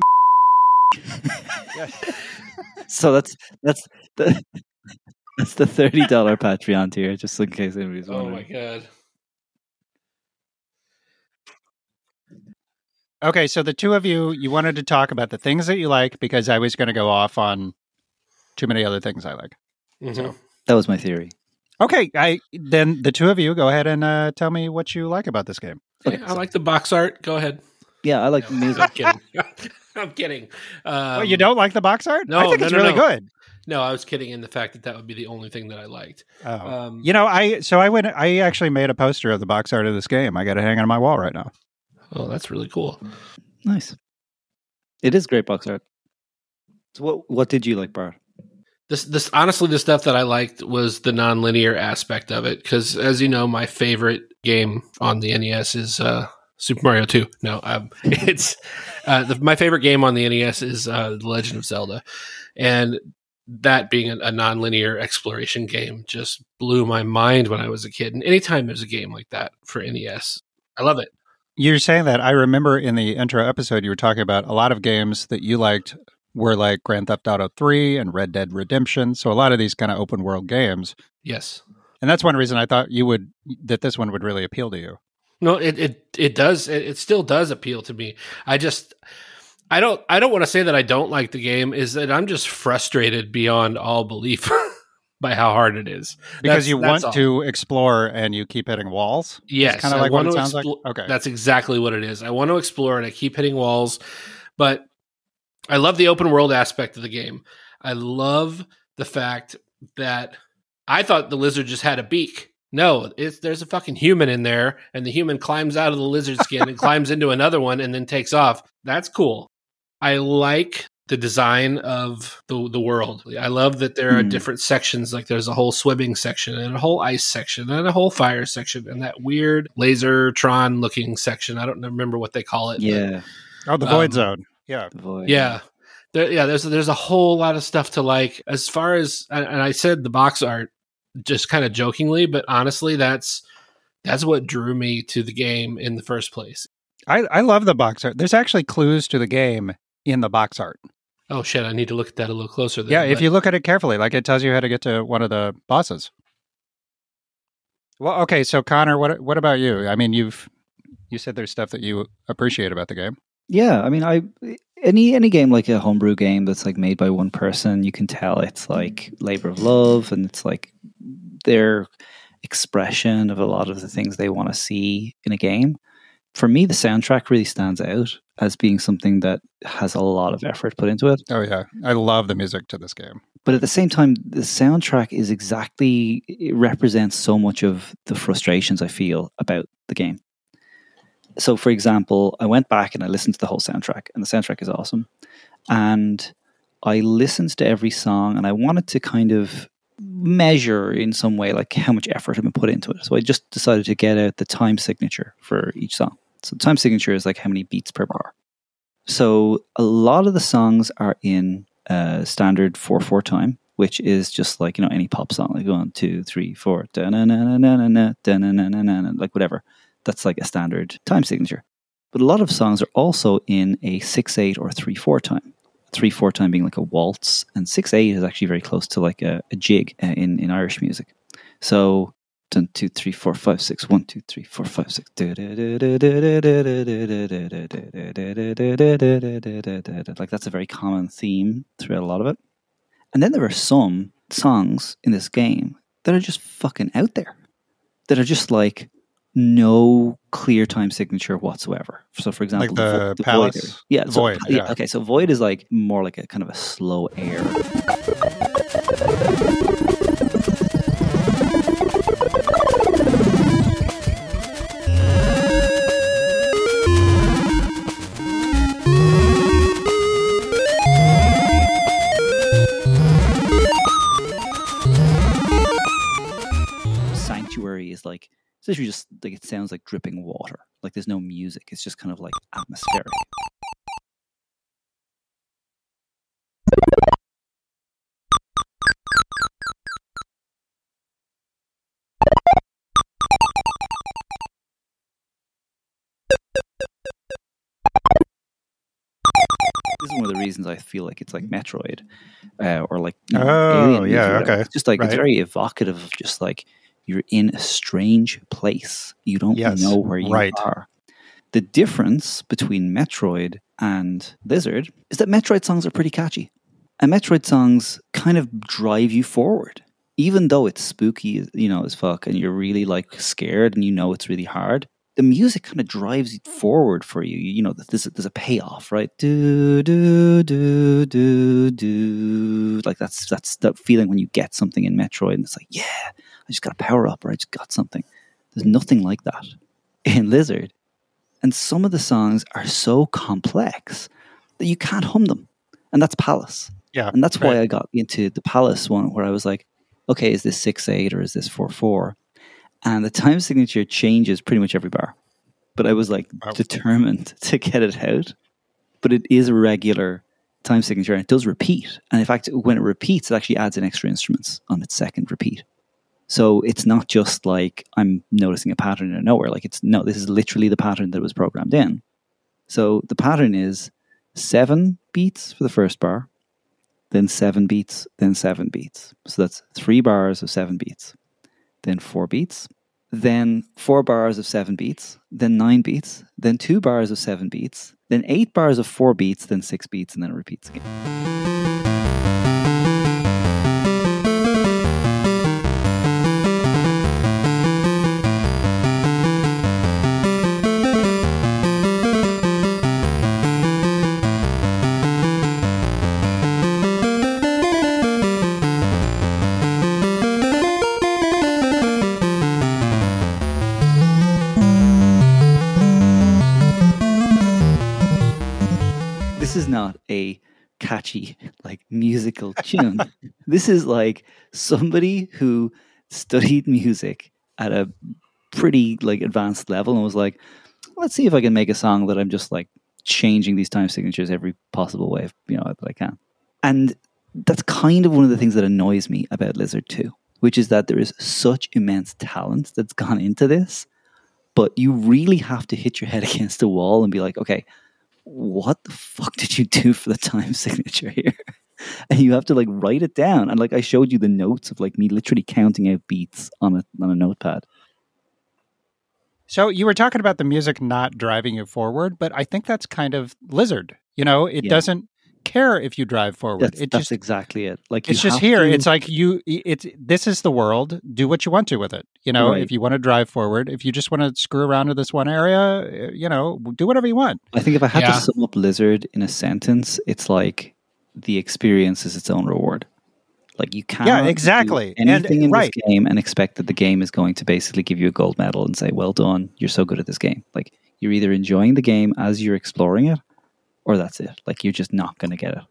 So that's the $30 Patreon tier, just in case anybody's wondering. Oh my god. Okay, so the two of you wanted to talk about the things that you like because I was going to go off on too many other things I like. Mm-hmm. So that was my theory. Okay, then the two of you go ahead and tell me what you like about this game. Okay, I like the box art. Go ahead. Yeah, I like the music. I'm kidding. I'm kidding. Well, you don't like the box art? No, I think it's really good. No, I was kidding in the fact that would be the only thing that I liked. Oh. I actually made a poster of the box art of this game. I got it hanging on my wall right now. Oh, that's really cool. Nice. It is great box art. So what did you like, Bart? This honestly, the stuff that I liked was the non-linear aspect of it. Because as you know, my favorite game on the NES is Super Mario 2. No, it's my favorite game on the NES is The Legend of Zelda, and that being a non-linear exploration game just blew my mind when I was a kid. And anytime there's a game like that for NES, I love it. You're saying that. I remember in the intro episode, you were talking about a lot of games that you liked were like Grand Theft Auto 3 and Red Dead Redemption. So a lot of these kind of open world games. Yes. And that's one reason I thought that this one would really appeal to you. No, it does. It still does appeal to me. I don't want to say that I don't like the game. Is that I'm just frustrated beyond all belief by how hard it is. Because you want to explore and you keep hitting walls? Yes. Kind of like what it sounds like? Okay. That's exactly what it is. I want to explore and I keep hitting walls, but I love the open world aspect of the game. I love the fact that I thought the lizard just had a beak. No, there's a fucking human in there, and the human climbs out of the lizard skin and climbs into another one and then takes off. That's cool. I like the design of the world. I love that there are different sections. Like there's a whole swimming section and a whole ice section and a whole fire section and that weird Lasertron looking section. I don't remember what they call it. Yeah. The Void Zone. Yeah. The Void. Yeah. There's a whole lot of stuff to like. As far as, and I said the box art just kind of jokingly, but honestly, that's what drew me to the game in the first place. I love the box art. There's actually clues to the game in the box art. Oh shit! I need to look at that a little closer. Yeah, if you look at it carefully, like it tells you how to get to one of the bosses. Well, okay, so Connor, what about you? I mean, you said there's stuff that you appreciate about the game. Yeah, I mean, any game like a homebrew game that's like made by one person, you can tell it's like labor of love, and it's like their expression of a lot of the things they want to see in a game. For me, the soundtrack really stands out as being something that has a lot of effort put into it. Oh yeah, I love the music to this game. But at the same time, the soundtrack it represents so much of the frustrations I feel about the game. So, for example, I went back and I listened to the whole soundtrack, and the soundtrack is awesome. And I listened to every song, and I wanted to kind of measure in some way like how much effort had been put into it. So I just decided to get out the time signature for each song. So the time signature is like how many beats per bar. So a lot of the songs are in standard 4/4 time, which is just like, any pop song, like 1, 2, 3, 4, like whatever. That's like a standard time signature. But a lot of songs are also in a 6/8 or 3/4 time. 3/4 time being like a waltz, and 6/8 is actually very close to like a jig in Irish music. So 1, 2, 3, 4, 5, 6. 1, 2, 3, 4, 5, 6. Like that's a very common theme throughout a lot of it. And then there are some songs in this game that are just fucking out there, that are just like no clear time signature whatsoever. So, for example, like the Palace, Void. Void. Yeah. Okay, so Void is like more like a kind of a slow air. Sanctuary is like, it's literally just like, it sounds like dripping water. Like there's no music. It's just kind of like atmospheric. This is one of the reasons I feel like it's like Metroid, or like Alien. Yeah, okay. It's just like It's very evocative of just like you're in a strange place. You don't know where you are. The difference between Metroid and Lizard is that Metroid songs are pretty catchy, and Metroid songs kind of drive you forward, even though it's spooky, as fuck, and you're really like scared, and it's really hard. The music kind of drives it forward for you. There's a payoff, right? Do do do do do. Like that's that feeling when you get something in Metroid, and it's like, yeah, I just got a power up, or I just got something. There's nothing like that in Lizard, and some of the songs are so complex that you can't hum them, and that's Palace. Yeah, and that's why I got into the Palace one, where I was like, okay, is this 6/8 or is this 4/4? And the time signature changes pretty much every bar. But I was like determined to get it out. But it is a regular time signature, and it does repeat. And in fact, when it repeats, it actually adds in extra instruments on its second repeat. So it's not just like I'm noticing a pattern out of nowhere. Like this is literally the pattern that was programmed in. So the pattern is 7 beats for the first bar, then 7 beats, then 7 beats. So that's 3 bars of 7 beats. Then 4 beats, then 4 bars of 7 beats, then 9 beats, then 2 bars of 7 beats, then 8 bars of 4 beats, then 6 beats, and then it repeats again. This is not a catchy like musical tune. This is like somebody who studied music at a pretty like advanced level and was like, let's see if I can make a song that I'm just like changing these time signatures every possible way that I can. And that's kind of one of the things that annoys me about Lizard 2, which is that there is such immense talent that's gone into this, but you really have to hit your head against the wall and be like, okay, what the fuck did you do for the time signature here? And you have to like write it down. And like I showed you the notes of like me literally counting out beats on a notepad. So you were talking about the music not driving you forward, but I think that's kind of Lizard. It doesn't care if you drive forward. That's exactly it. Like it's just here. It's like this is the world. Do what you want to with it. Right. If you want to drive forward, if you just want to screw around with this one area, do whatever you want. I think if I had to sum up Lizard in a sentence, it's like the experience is its own reward. Like you can't exactly. do anything in this game and expect that the game is going to basically give you a gold medal and say, well done, you're so good at this game. Like you're either enjoying the game as you're exploring it, or that's it. Like you're just not going to get it.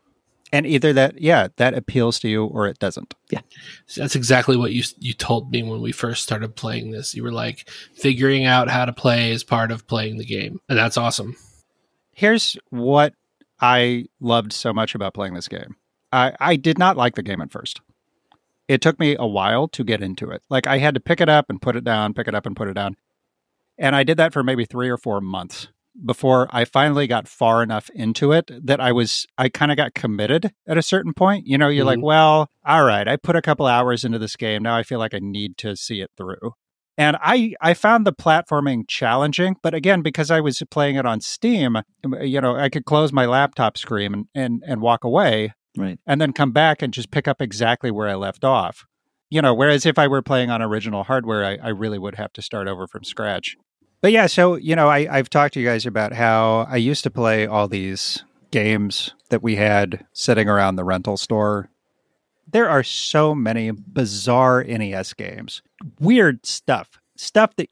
And either that appeals to you or it doesn't. Yeah. So that's exactly what you told me when we first started playing this. You were like, figuring out how to play is part of playing the game. And that's awesome. Here's what I loved so much about playing this game. I did not like the game at first. It took me a while to get into it. Like, I had to pick it up and put it down, pick it up and put it down. And I did that for maybe 3 or 4 months before I finally got far enough into it that I kind of got committed at a certain point. You know, you're like, well, all right, I put a couple hours into this game. Now I feel like I need to see it through. And I found the platforming challenging, but again, because I was playing it on Steam, you know, I could close my laptop screen and walk away, right, and then come back and just pick up exactly where I left off. You know, whereas if I were playing on original hardware, I really would have to start over from scratch. But yeah, so, you know, I've talked to you guys about how I used to play all these games that we had sitting around the rental store. There are so many bizarre NES games, weird stuff that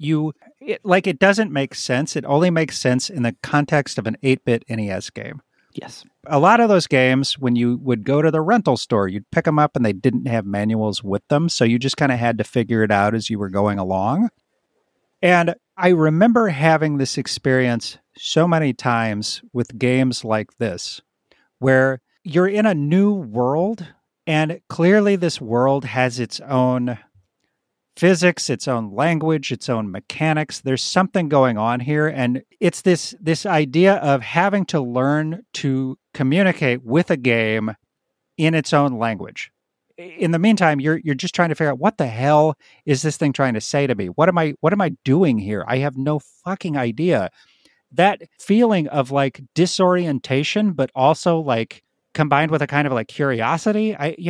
it doesn't make sense. It only makes sense in the context of an 8-bit NES game. Yes. A lot of those games, when you would go to the rental store, you'd pick them up and they didn't have manuals with them. So you just kind of had to figure it out as you were going along. And I remember having this experience so many times with games like this, where you're in a new world, and clearly this world has its own physics, its own language, its own mechanics. There's something going on here, and it's this idea of having to learn to communicate with a game in its own language. In the meantime, you're just trying to figure out, what the hell is this thing trying to say to me? What am I doing here? I have no fucking idea. That feeling of like disorientation, but also like combined with a kind of like curiosity,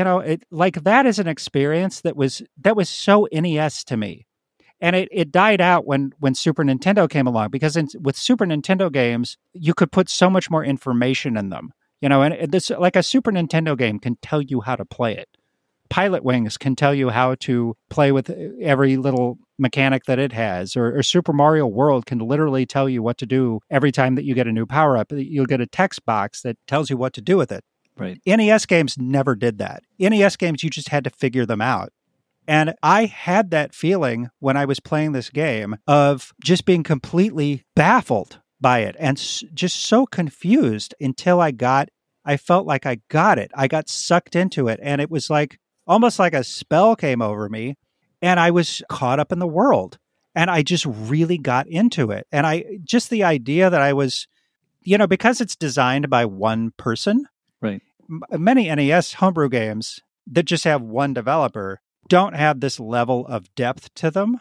that is an experience that was so NES to me. And it died out when Super Nintendo came along, because with Super Nintendo games, you could put so much more information in them. You know, and this, like, a Super Nintendo game can tell you how to play it. Pilot Wings can tell you how to play with every little mechanic that it has, or Super Mario World can literally tell you what to do every time that you get a new power-up. You'll get a text box that tells you what to do with it. Right. NES games never did that. NES games, you just had to figure them out. And I had that feeling when I was playing this game of just being completely baffled by it and just so confused until I felt like I got it. I got sucked into it, and it was like almost like a spell came over me, and I was caught up in the world, and I just really got into it. And the idea that I was, you know, because it's designed by one person, right? Many NES homebrew games that just have one developer don't have this level of depth to them.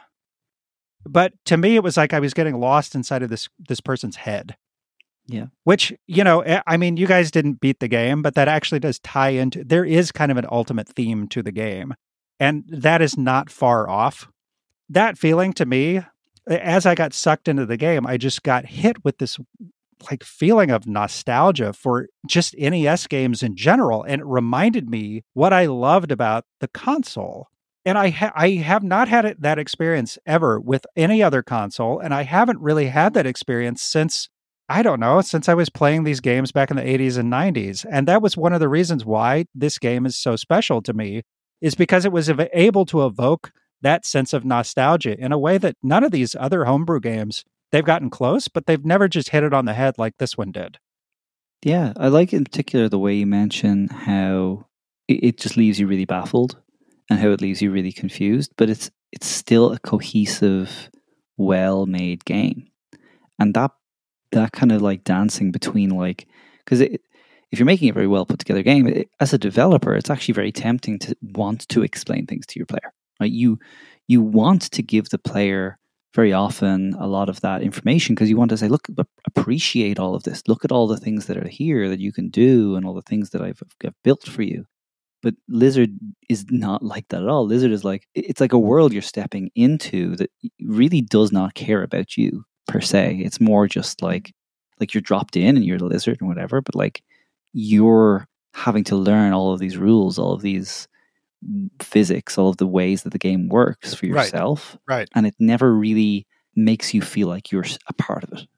But to me, it was like I was getting lost inside of this person's head. Yeah. Which, you know, I mean, you guys didn't beat the game, but that actually does tie into, there is kind of an ultimate theme to the game. And that is not far off. That feeling to me, as I got sucked into the game, I just got hit with this like feeling of nostalgia for just NES games in general. And it reminded me what I loved about the console. And I have not had that experience ever with any other console. And I haven't really had that experience since I was playing these games back in the 80s and 90s. And that was one of the reasons why this game is so special to me, is because it was able to evoke that sense of nostalgia in a way that none of these other homebrew games, they've gotten close, but they've never just hit it on the head like this one did. Yeah, I like in particular the way you mention how it just leaves you really baffled and how it leaves you really confused, but it's still a cohesive, well-made game. And that kind of like dancing between, like, because if you're making a very well put together game, as a developer, it's actually very tempting to want to explain things to your player. Right? You want to give the player very often a lot of that information because you want to say, look, appreciate all of this. Look at all the things that are here that you can do and all the things that I've built for you. But Lizard is not like that at all. Lizard is like, it's like a world you're stepping into that really does not care about you per se. It's more just like you're dropped in and you're the lizard and whatever, but like you're having to learn all of these rules, all of these physics, all of the ways that the game works for yourself. Right. And it never really makes you feel like you're a part of it.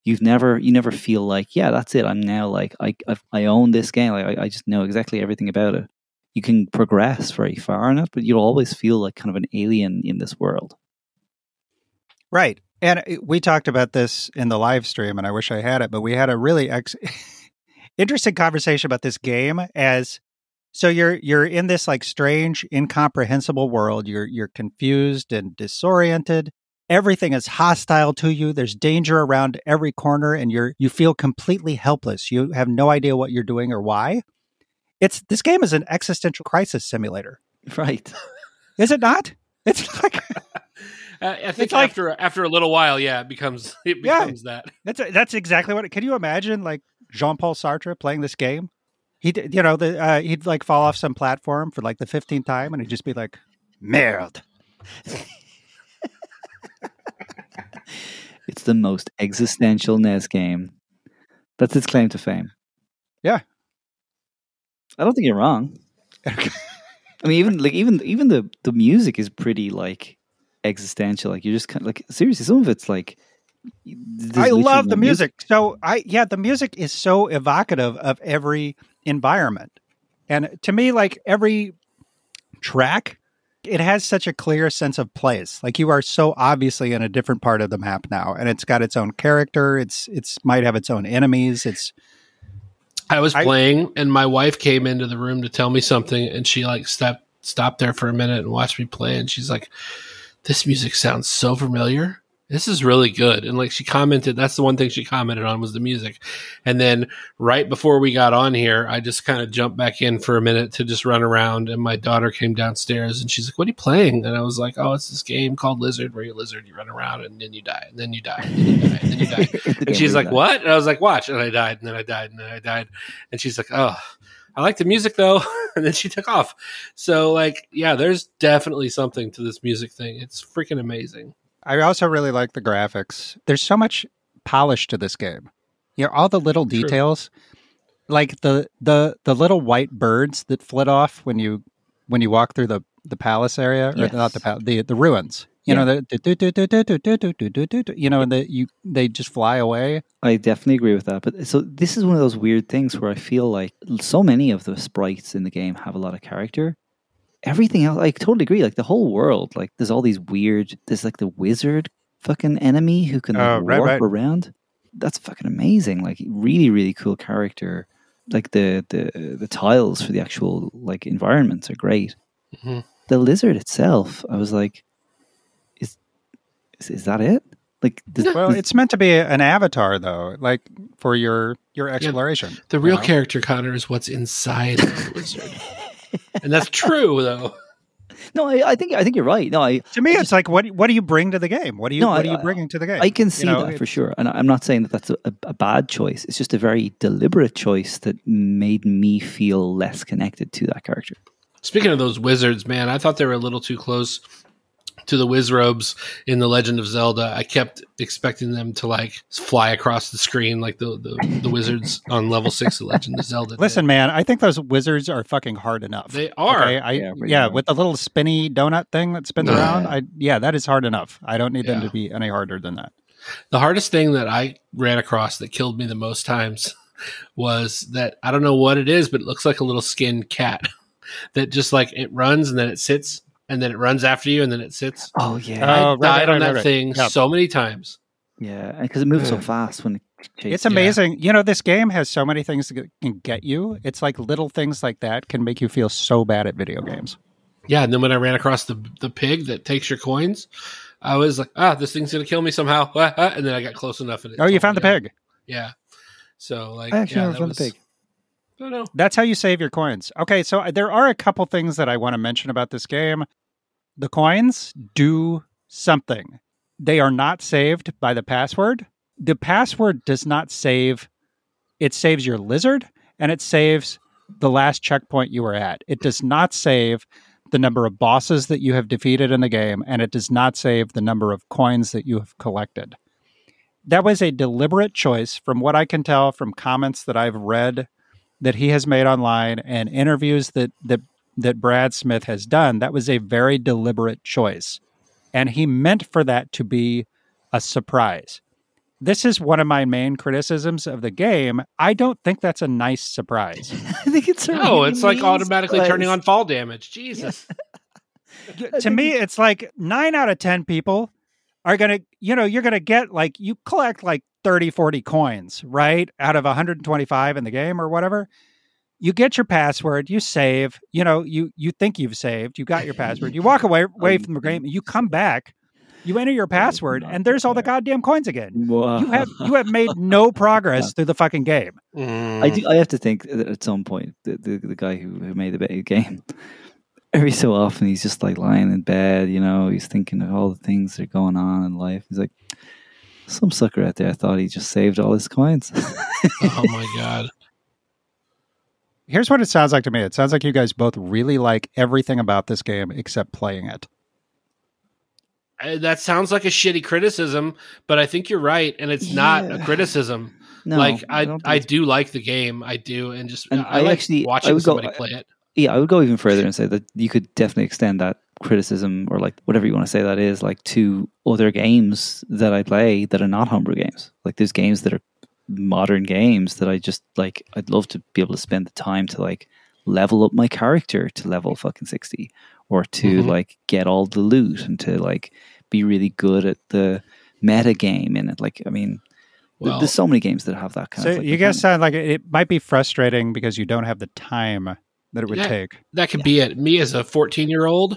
you never feel like, yeah, that's it. I'm now like, I own this game. I just know exactly everything about it. You can progress very far in it, but you'll always feel like kind of an alien in this world. Right. And we talked about this in the live stream, and I wish I had it, but we had a really interesting conversation about this game. So you're in this like strange, incomprehensible world. You're confused and disoriented. Everything is hostile to you. There's danger around every corner, and you feel completely helpless. You have no idea what you're doing or why. This game is an existential crisis simulator. Right. Is it not? It's like I think after a little while, it becomes that. That's exactly what. Can you imagine like Jean-Paul Sartre playing this game? He'd like fall off some platform for like the 15th time, and he'd just be like, "Merde." It's the most existential NES game. That's its claim to fame. Yeah, I don't think you're wrong. I mean, even the music is pretty like existential. Like you're just kind of like, seriously, some of it's like. I love the music. So the music is so evocative of every environment, and to me, like every track, it has such a clear sense of place. Like you are so obviously in a different part of the map now, and it's got its own character. It's might have its own enemies. I was playing, and my wife came into the room to tell me something, and she like stopped there for a minute and watched me play, and she's like, "This music sounds so familiar. This is really good." And like she commented, that's the one thing she commented on was the music. And then right before we got on here, I just kind of jumped back in for a minute to just run around. And my daughter came downstairs and she's like, "What are you playing?" And I was like, "Oh, it's this game called Lizard where you're a lizard, you run around and then you die, and then you die, and then you die, and then you die." And she's like, "What?" And I was like, "Watch." And I died, and then I died, and then I died. And she's like, "Oh, I like the music though." And then she took off. So like, yeah, there's definitely something to this music thing. It's freaking amazing. I also really like the graphics. There's so much polish to this game. All the little details, like the little white birds that flit off when you walk through the palace area, or not the palace, the ruins. And they just fly away. I definitely agree with that. But so this is one of those weird things where I feel like so many of the sprites in the game have a lot of character. Everything else, I totally agree. Like the whole world, like there's all these weird. There's like the wizard fucking enemy who can warp around. That's fucking amazing. Like really, really cool character. Like the tiles for the actual like environments are great. Mm-hmm. The lizard itself, I was like, is that it? Like, it's meant to be an avatar though, like for your exploration. Yeah, the real character, Connor, is what's inside the lizard. And that's true, though. No, I think you're right. No, to me, it's like what do you bring to the game? What are you bringing to the game? I can see that for sure, and I'm not saying that that's a bad choice. It's just a very deliberate choice that made me feel less connected to that character. Speaking of those wizards, man, I thought they were a little too close to the Wizrobes in The Legend of Zelda. I kept expecting them to like fly across the screen like the wizards on level 6 of Legend of Zelda. Listen, man, I think those wizards are fucking hard enough. They are. Okay? With the little spinny donut thing that spins around. That is hard enough. I don't need them to be any harder than that. The hardest thing that I ran across that killed me the most times was that I don't know what it is, but it looks like a little skinned cat that just like it runs and then it sits. And then it runs after you, and then it sits. Oh, yeah. I died on that thing so many times. Yeah, because it moves so fast when it chases. It's amazing. Yeah. This game has so many things that can get you. It's like little things like that can make you feel so bad at video games. Yeah, and then when I ran across the pig that takes your coins, I was like, this thing's going to kill me somehow. And then I got close enough. And you found the pig. Yeah. So, like, I actually never found the pig. I don't know. That's how you save your coins. Okay, so there are a couple things that I want to mention about this game. The coins do something. They are not saved by the password. The password does not save. It saves your lizard, and it saves the last checkpoint you were at. It does not save the number of bosses that you have defeated in the game, and it does not save the number of coins that you have collected. That was a deliberate choice, from what I can tell from comments that I've read that he has made online and interviews that Brad Smith has done. That was a very deliberate choice. And he meant for that to be a surprise. this is one of my main criticisms of the game. I don't think that's a nice surprise. I think it's it's like automatically turning on fall damage. Jesus. To me, it's like 9 out of 10 people are going to, you're going to get like, you collect like 30, 40 coins, right? Out of 125 in the game or whatever. You get your password, you save, you think you've saved, you got your password, you walk away from the game, you come back, you enter your password, and there's all the goddamn coins again. Wow. You have made no progress through the fucking game. I have to think that at some point, the guy who made the game, every so often he's just like lying in bed, he's thinking of all the things that are going on in life. He's like, some sucker out there thought he just saved all his coins. Oh my God. Here's what it sounds like to me. It sounds like you guys both really like everything about this game except playing it. That sounds like a shitty criticism, but I think you're right, and it's not a criticism. No, like I do like the game, I do, and I like actually watching somebody play it. Yeah, I would go even further and say that you could definitely extend that criticism, or like whatever you want to say that is, like to other games that I play that are not homebrew games. Like there's games that are modern games that I just like. I'd love to be able to spend the time to like level up my character to level fucking 60, or to like get all the loot and to like be really good at the meta game in it. Like, I mean, there's so many games that have that kind of. So you guys sound like it might be frustrating because you don't have the time that it would take. That could be it. Me as a 14-year-old,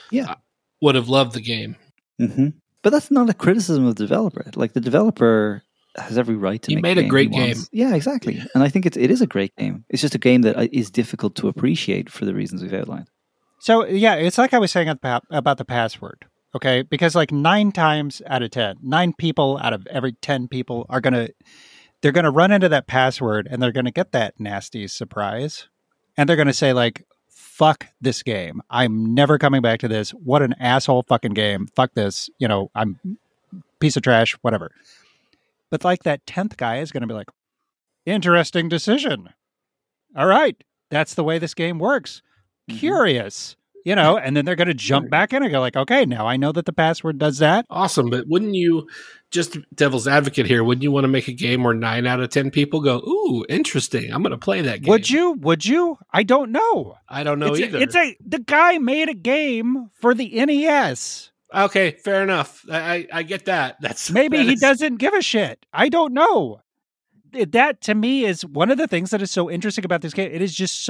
would have loved the game. Mm-hmm. But that's not a criticism of the developer. Like the developer has every right to make made a great game. Yeah, exactly. And I think it is a great game. It's just a game that is difficult to appreciate for the reasons we've outlined. So yeah, it's like I was saying about the password. Okay, because like 9 times out of 10, 9 people out of every 10 people they're gonna run into that password and they're gonna get that nasty surprise, and they're gonna say like, "Fuck this game! I'm never coming back to this. What an asshole fucking game! Fuck this! I'm piece of trash. Whatever." But like that 10th guy is gonna be like, "Interesting decision. All right, that's the way this game works. Curious." And then they're going to jump back in and go like, okay, now I know that the password does that. Awesome. But wouldn't you, just devil's advocate here, wouldn't you want to make a game where 9 out of 10 people go, ooh, interesting, I'm going to play that game? Would you? I don't know. I don't know either. The guy made a game for the NES. Okay, fair enough. I get that. Maybe he doesn't give a shit. I don't know. That to me is one of the things that is so interesting about this game. It is just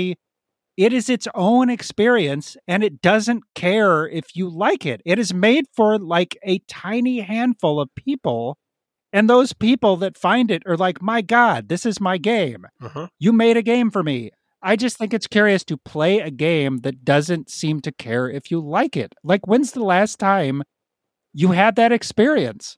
it is its own experience, and it doesn't care if you like it. It is made for like a tiny handful of people, and those people that find it are like, my God, this is my game. You made a game for me. I just think it's curious to play a game that doesn't seem to care if you like it. Like, when's the last time you had that experience?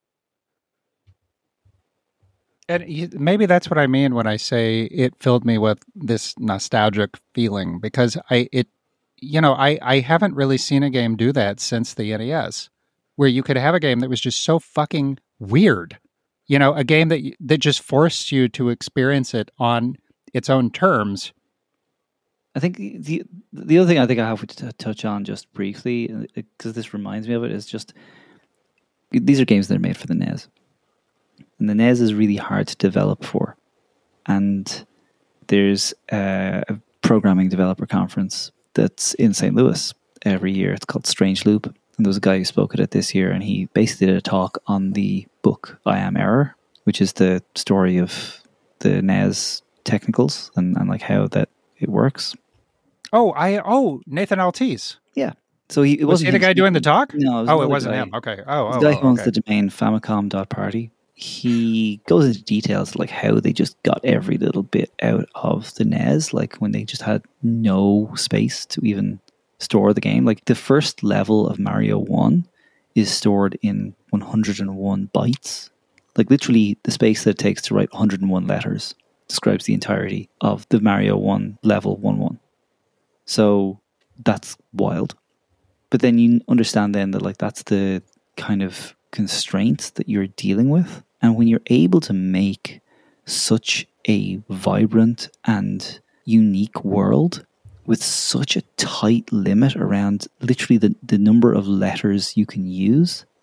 And maybe that's what I mean when I say it filled me with this nostalgic feeling, because I haven't really seen a game do that since the NES, where you could have a game that was just so fucking weird, a game that just forced you to experience it on its own terms. I think the other thing I think I have to touch on just briefly, because this reminds me of it, is just these are games that are made for the NES. And the NES is really hard to develop for. And there's a programming developer conference that's in St. Louis every year. It's called Strange Loop. And there was a guy who spoke at it this year, and he basically did a talk on the book I Am Error, which is the story of the NES technicals and like how that it works. Nathan Altice. Yeah. So was he the guy doing the talk? No, it wasn't him. Okay. The guy who owns the domain Famicom.party. He goes into details like how they just got every little bit out of the NES, like when they just had no space to even store the game. Like the first level of Mario 1 is stored in 101 bytes. Like literally the space that it takes to write 101 letters describes the entirety of the Mario 1 level 1-1. So that's wild. But then you understand then that like that's the kind of constraints that you're dealing with. And when you're able to make such a vibrant and unique world with such a tight limit around literally the number of letters you can use,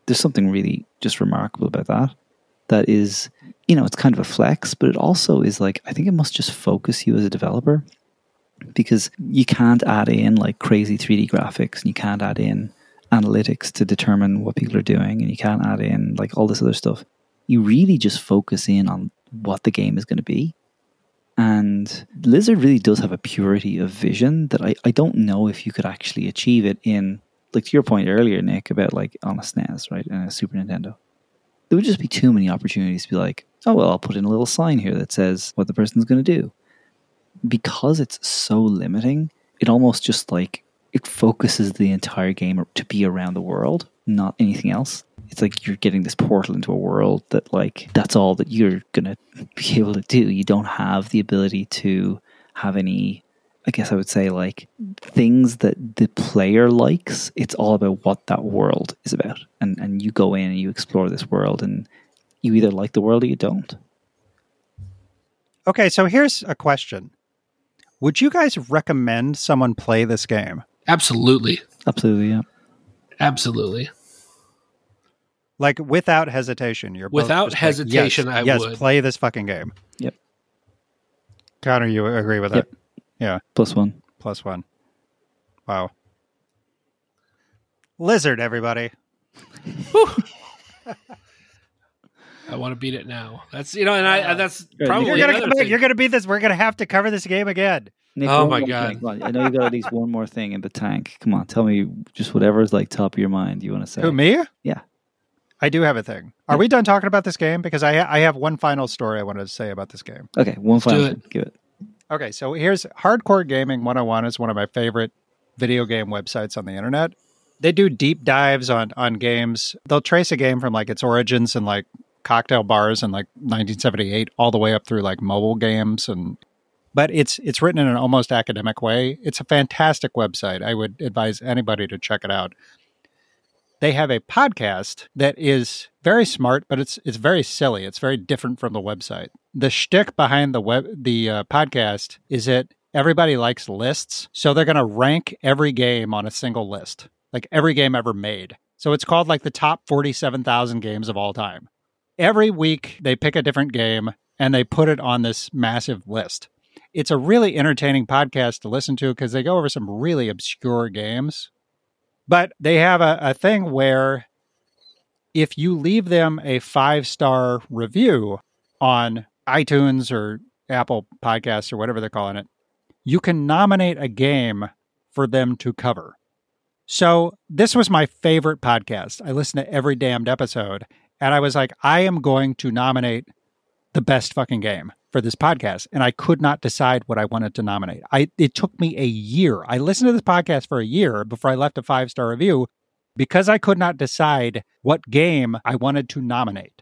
there's something really just remarkable about that. That is, it's kind of a flex, but it also is like, I think it must just focus you as a developer, because you can't add in like crazy 3D graphics, and you can't add in analytics to determine what people are doing, and you can't add in like all this other stuff. You really just focus in on what the game is going to be. And Lizard really does have a purity of vision that I don't know if you could actually achieve it in, like to your point earlier, Nick, about like on a SNES, right, and a Super Nintendo. There would just be too many opportunities to be like, oh, well, I'll put in a little sign here that says what the person's going to do. Because it's so limiting, it almost just like, it focuses the entire game to be around the world, not anything else. It's like you're getting this portal into a world that like, that's all that you're going to be able to do. You don't have the ability to have any, I guess I would say, like things that the player likes. It's all about what that world is about. And you go in and you explore this world, and you either like the world or you don't. Okay, so here's a question. Would you guys recommend someone play this game? Absolutely. Absolutely, yeah. Absolutely. Like without hesitation. You're without hesitation, like, I would. Yes, play this fucking game. Yep. Connor, you agree with that? Yeah. +1. +1. Wow. Lizard, everybody. I want to beat it now. That's that's probably you're gonna come back. You're gonna beat this. We're gonna have to cover this game again. Nick, oh my god! I know you got at least one more thing in the tank. Come on, tell me just whatever's like top of your mind. You want to say? Who, me? Yeah, I do have a thing. Are we done talking about this game? Because I have one final story I wanted to say about this game. Okay, one final thing. Give it. Okay, so here's Hardcore Gaming 101 is one of my favorite video game websites on the internet. They do deep dives on games. They'll trace a game from like its origins in like cocktail bars in like 1978 all the way up through like mobile games, but it's written in an almost academic way. It's a fantastic website. I would advise anybody to check it out. They have a podcast that is very smart, but it's very silly. It's very different from the website. The shtick behind the podcast is that everybody likes lists, so they're going to rank every game on a single list, like every game ever made. So it's called like the top 47,000 games of all time. Every week they pick a different game and they put it on this massive list. It's a really entertaining podcast to listen to because they go over some really obscure games. But they have a thing where if you leave them a 5-star review on iTunes or Apple Podcasts or whatever they're calling it, you can nominate a game for them to cover. So this was my favorite podcast. I listened to every damned episode, and I was like, I am going to nominate the best fucking game for this podcast. And I could not decide what I wanted to nominate. It took me a year. I listened to this podcast for a year before I left a 5-star review because I could not decide what game I wanted to nominate.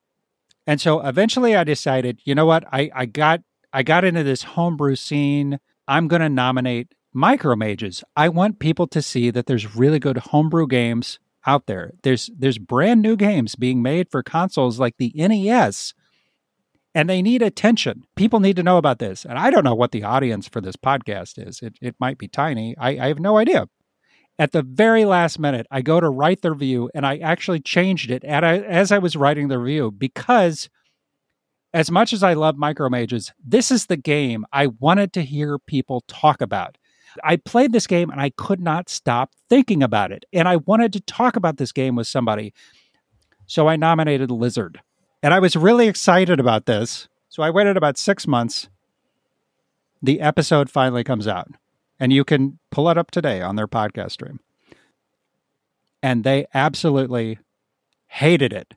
And so eventually I decided, you know what? I got into this homebrew scene. I'm going to nominate Micromages. I want people to see that there's really good homebrew games out there. There's brand new games being made for consoles like the NES, and they need attention. People need to know about this. And I don't know what the audience for this podcast is. It might be tiny. I have no idea. At the very last minute, I go to write the review, and I actually changed it as I was writing the review because as much as I love Micromages, this is the game I wanted to hear people talk about. I played this game and I could not stop thinking about it. And I wanted to talk about this game with somebody. So I nominated Lizard. And I was really excited about this. So I waited about 6 months. The episode finally comes out. And you can pull it up today on their podcast stream. And they absolutely hated it.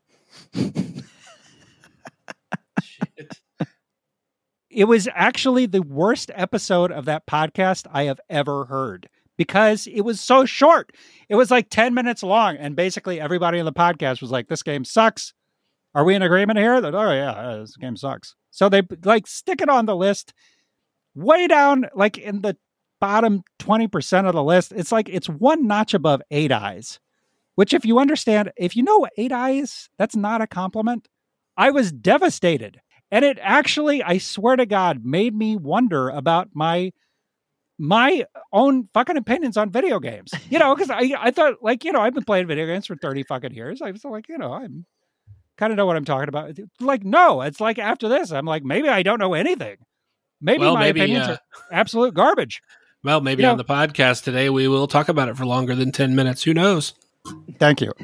Shit. It was actually the worst episode of that podcast I have ever heard because it was so short. It was like 10 minutes long. And basically everybody in the podcast was like, this game sucks. Are we in agreement here? That, oh yeah, this game sucks. So they like stick it on the list way down, like in the bottom 20% of the list. It's like, it's one notch above 8 Eyes, which if you understand, if you know what 8 Eyes, that's not a compliment. I was devastated. And it actually, I swear to God, made me wonder about my my own fucking opinions on video games. Because I thought, like, I've been playing video games for 30 fucking years. I was like, I'm kind of know what I'm talking about. Like, no, it's like after this, I'm like, maybe I don't know anything. Maybe my opinions are absolute garbage. Well, maybe on the podcast today, we will talk about it for longer than 10 minutes. Who knows? Thank you.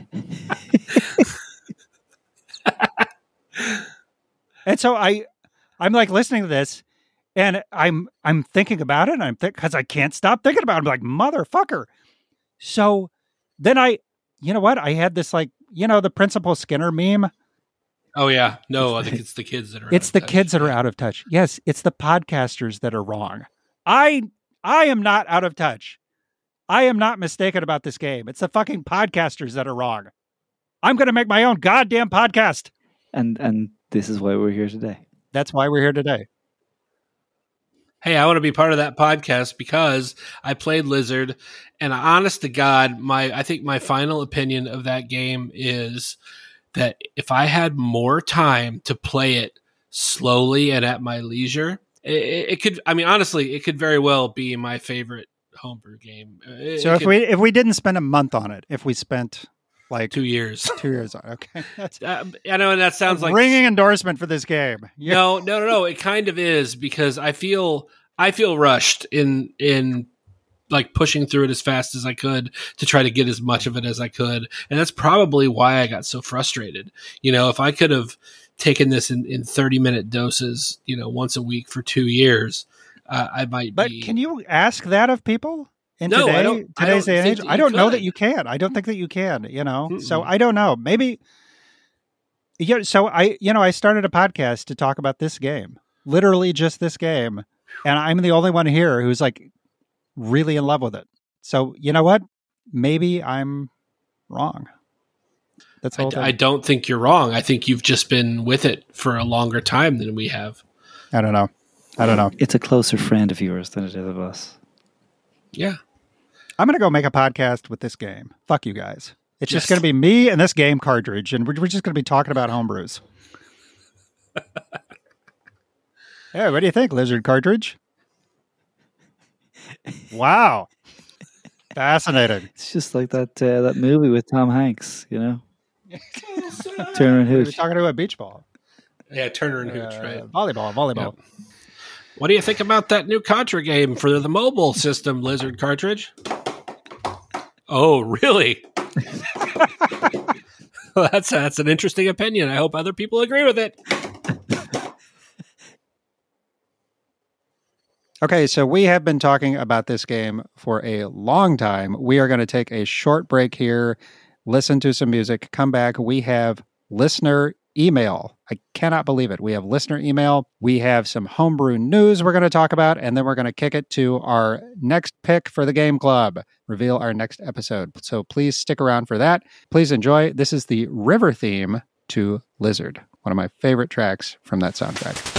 And so I'm like listening to this, and I'm thinking about it, and because I can't stop thinking about it. I'm like, motherfucker. So then I had this, like, the Principal Skinner meme. Oh yeah, no, I think it's the kids that are. It's the kids that are out of touch. Yes, it's the podcasters that are wrong. I am not out of touch. I am not mistaken about this game. It's the fucking podcasters that are wrong. I'm going to make my own goddamn podcast. And this is why we're here today. That's why we're here today. Hey, I want to be part of that podcast because I played Lizard, and honest to God, I think my final opinion of that game is that if I had more time to play it slowly and at my leisure, it could. I mean, honestly, it could very well be my favorite homebrew game. So if we didn't spend a month on it, if we spent like 2 years, 2 years on, okay, I know, and that sounds like ringing endorsement for this game. Yeah. No. It kind of is, because I feel rushed in like pushing through it as fast as I could to try to get as much of it as I could. And that's probably why I got so frustrated. If I could have taken this in 30-minute doses, once a week for 2 years, I might But can you ask that of people in today's day and age? I don't know that you can. I don't think that you can, Mm-mm. So I don't know. Maybe, so I started a podcast to talk about this game, literally just this game. And I'm the only one here who's like really in love with it. So you know what? Maybe I'm wrong. That's the whole thing. I don't think you're wrong. I think you've just been with it for a longer time than we have. I don't know. It's a closer friend of yours than it is of us. Yeah. I'm going to go make a podcast with this game. Fuck you guys. It's just going to be me and this game cartridge, and we're just going to be talking about homebrews. Hey, what do you think, Lizard Cartridge? Wow. Fascinating. It's just like that movie with Tom Hanks, Turner and Hooch. We're talking about beach ball. Yeah, Turner and Hooch, right? Volleyball. Yep. What do you think about that new Contra game for the mobile system, Lizard Cartridge? Oh, really? Well, that's an interesting opinion. I hope other people agree with it. Okay, so we have been talking about this game for a long time. We are going to take a short break here, listen to some music, come back. We have listener email. I cannot believe it. We have listener email. We have some homebrew news we're going to talk about, and then we're going to kick it to our next pick for the game club, reveal our next episode. So please stick around for that. Please enjoy. This is the river theme to Lizard, one of my favorite tracks from that soundtrack.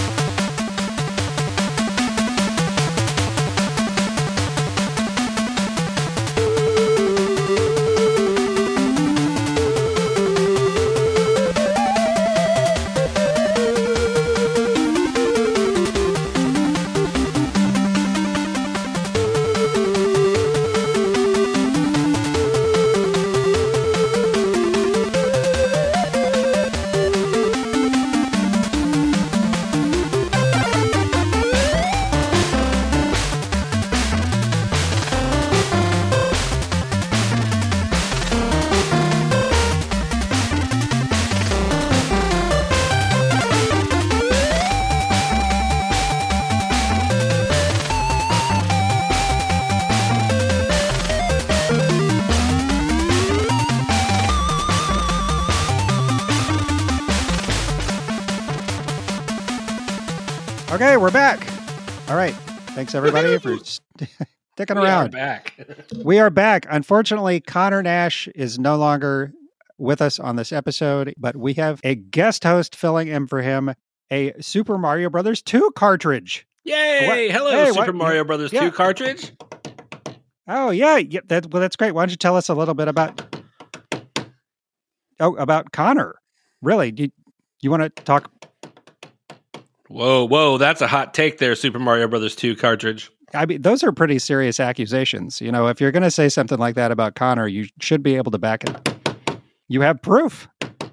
Okay, we're back. All right. Thanks, everybody, for sticking around. We are back. Unfortunately, Connor Nash is no longer with us on this episode, but we have a guest host filling in for him, a Super Mario Brothers 2 cartridge. Yay! Hello, Super Mario Brothers 2 cartridge. Oh, yeah. That's great. Why don't you tell us a little bit about Connor? Really? Do you want to talk? Whoa, that's a hot take there, Super Mario Brothers 2 cartridge. I mean, those are pretty serious accusations. You know, if you're going to say something like that about Connor, you should be able to back it. You have proof.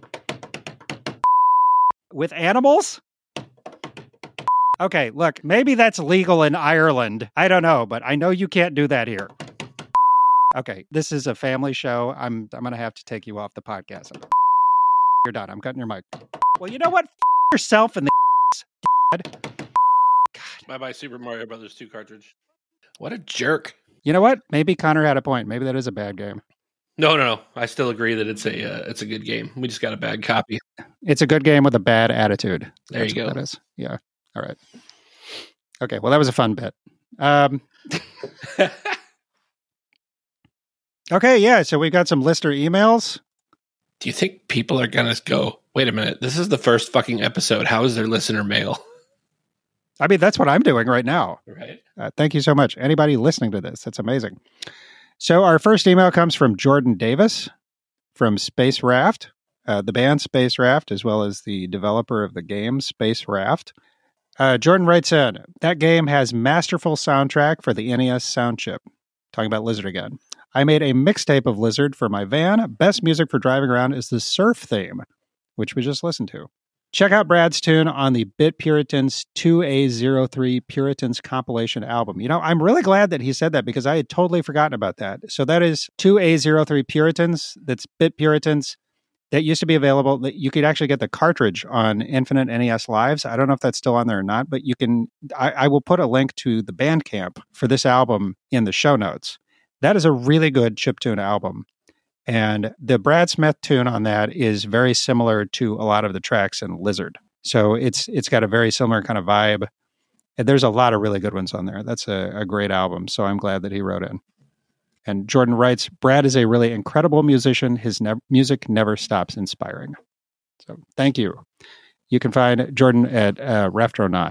With animals? Okay, look, maybe that's legal in Ireland. I don't know, but I know you can't do that here. Okay, this is a family show. I'm going to have to take you off the podcast. You're done. I'm cutting your mic. Well, you know what? Yourself in the Bye-bye Super Mario Brothers 2 cartridge. What a jerk. You know what? Maybe Connor had a point. Maybe that is a bad game. No. I still agree that it's a good game. We just got a bad copy. It's a good game with a bad attitude. There you go. That is. Yeah. All right. Okay. Well, that was a fun bit. Okay. Yeah. So we got some listener emails. Do you think people are going to go, wait a minute, this is the first fucking episode. How is their listener mail? I mean, that's what I'm doing right now. Right. Thank you so much. Anybody listening to this, that's amazing. So our first email comes from Jordan Davis from Space Raft, the band Space Raft, as well as the developer of the game Space Raft. Jordan writes in, that game has masterful soundtrack for the NES sound chip. Talking about Lizard again. I made a mixtape of Lizard for my van. Best music for driving around is the surf theme, which we just listened to. Check out Brad's tune on the Bit Puritans 2A03 Puritans compilation album. You know, I'm really glad that he said that because I had totally forgotten about that. So that is 2A03 Puritans. That's Bit Puritans. That used to be available. That you could actually get the cartridge on Infinite NES Lives. I don't know if that's still on there or not, but you can. I will put a link to the Bandcamp for this album in the show notes. That is a really good chiptune album. And the Brad Smith tune on that is very similar to a lot of the tracks in Lizard. So it's got a very similar kind of vibe. And there's a lot of really good ones on there. That's a great album. So I'm glad that he wrote in. And Jordan writes, Brad is a really incredible musician. His music never stops inspiring. So thank you. You can find Jordan at Raftronaut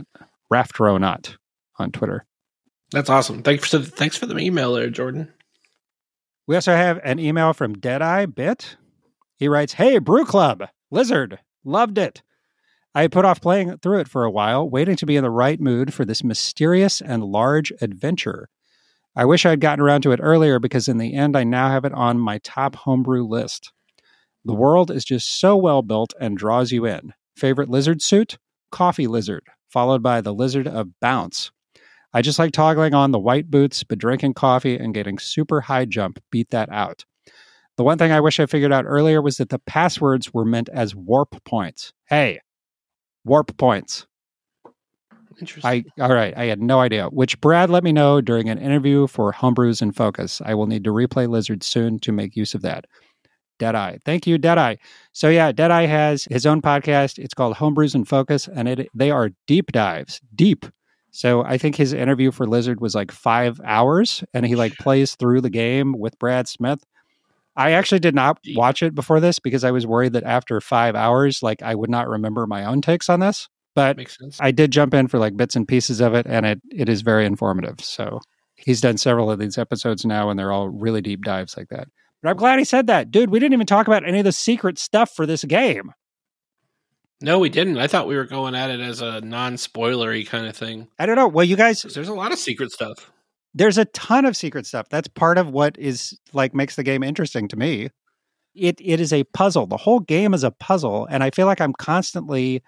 on Twitter. That's awesome. Thanks for the email there, Jordan. We also have an email from Deadeye Bit. He writes, hey, Brew Club, Lizard, loved it. I had put off playing through it for a while, waiting to be in the right mood for this mysterious and large adventure. I wish I had gotten around to it earlier because in the end, I now have it on my top homebrew list. The world is just so well built and draws you in. Favorite lizard suit? Coffee lizard, followed by the lizard of Bounce. I just like toggling on the white boots, but drinking coffee and getting super high jump beat that out. The one thing I wish I figured out earlier was that the passwords were meant as warp points. Hey, warp points. Interesting. All right, I had no idea, which Brad let me know during an interview for Homebrews in Focus. I will need to replay Lizard soon to make use of that. Deadeye. Thank you, Deadeye. So yeah, Deadeye has his own podcast. It's called Homebrews in Focus, and they are deep dives. Deep. So I think his interview for Lizard was like 5 hours, and he like plays through the game with Brad Smith. I actually did not watch it before this because I was worried that after 5 hours, like I would not remember my own takes on this. But makes sense. I did jump in for like bits and pieces of it, and it is very informative. So he's done several of these episodes now, and they're all really deep dives like that. But I'm glad he said that. Dude, we didn't even talk about any of the secret stuff for this game. No, we didn't. I thought we were going at it as a non-spoilery kind of thing. I don't know. Well, you guys... There's a lot of secret stuff. There's a ton of secret stuff. That's part of what is like makes the game interesting to me. It is a puzzle. The whole game is a puzzle, and I feel like I'm constantly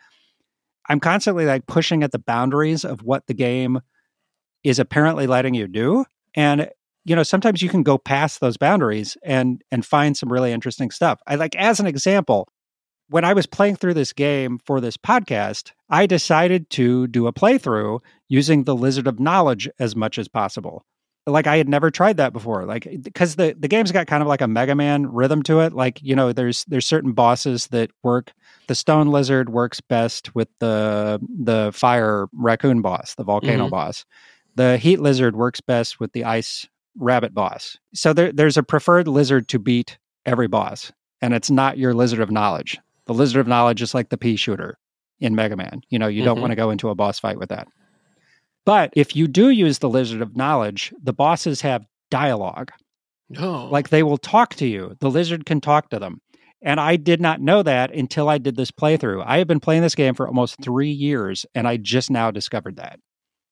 like pushing at the boundaries of what the game is apparently letting you do. And you know, sometimes you can go past those boundaries and find some really interesting stuff. I like, as an example, when I was playing through this game for this podcast, I decided to do a playthrough using the Lizard of Knowledge as much as possible. Like, I had never tried that before. Like, because the game's got kind of like a Mega Man rhythm to it. Like, you know, there's certain bosses that work. The Stone Lizard works best with the Fire Raccoon boss, the Volcano boss. The Heat Lizard works best with the Ice Rabbit boss. So there's a preferred lizard to beat every boss, and it's not your Lizard of Knowledge. The Lizard of Knowledge is like the pea shooter in Mega Man. You know, you don't want to go into a boss fight with that. But if you do use the Lizard of Knowledge, the bosses have dialogue. No. Like, they will talk to you. The lizard can talk to them. And I did not know that until I did this playthrough. I have been playing this game for almost 3 years, and I just now discovered that.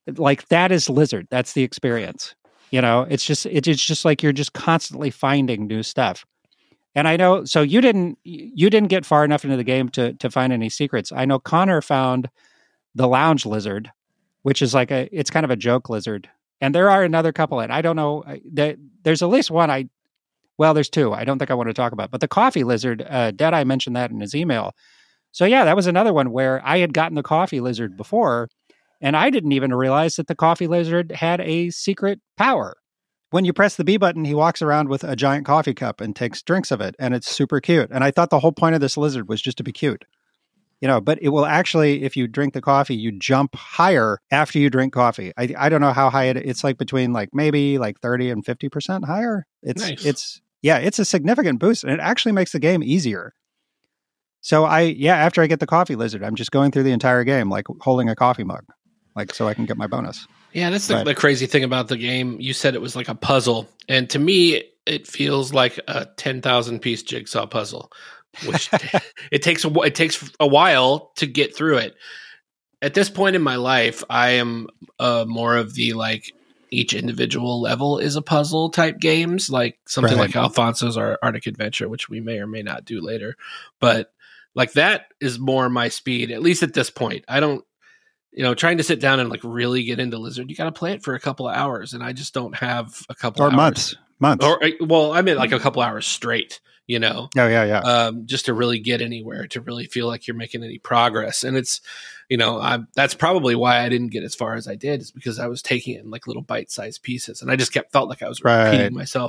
like that is Lizard. That's the experience. It's just like you're just constantly finding new stuff. And I know, so you didn't get far enough into the game to find any secrets. I know Connor found the lounge lizard, which is it's kind of a joke lizard. And there are another couple, and I don't know, there's at least one there's two I don't think I want to talk about. But the coffee lizard, Deadeye mentioned that in his email. So yeah, that was another one where I had gotten the coffee lizard before, and I didn't even realize that the coffee lizard had a secret power. When you press the B button, he walks around with a giant coffee cup and takes drinks of it, and it's super cute. And I thought the whole point of this lizard was just to be cute. But it will actually, if you drink the coffee, you jump higher after you drink coffee. I don't know how high it's like between maybe 30 and 50% higher. It's a significant boost, and it actually makes the game easier. So after I get the coffee lizard, I'm just going through the entire game like holding a coffee mug, so I can get my bonus. Yeah, that's the crazy thing about the game. You said it was like a puzzle, and to me, it feels like a 10,000 piece jigsaw puzzle, which it takes a while to get through it. At this point in my life, I am more of the each individual level is a puzzle type games, like something like Alfonso's Arctic Adventure, which we may or may not do later. But that is more my speed, at least at this point. I don't, trying to sit down and really get into Lizard, you got to play it for a couple of hours, and I just don't have a couple or of hours. Months. Or, well, I mean a couple hours straight, Oh, yeah. Just to really get anywhere, to really feel like you're making any progress. And it's, that's probably why I didn't get as far as I did, is because I was taking it in little bite-sized pieces, and I just felt like I was repeating myself.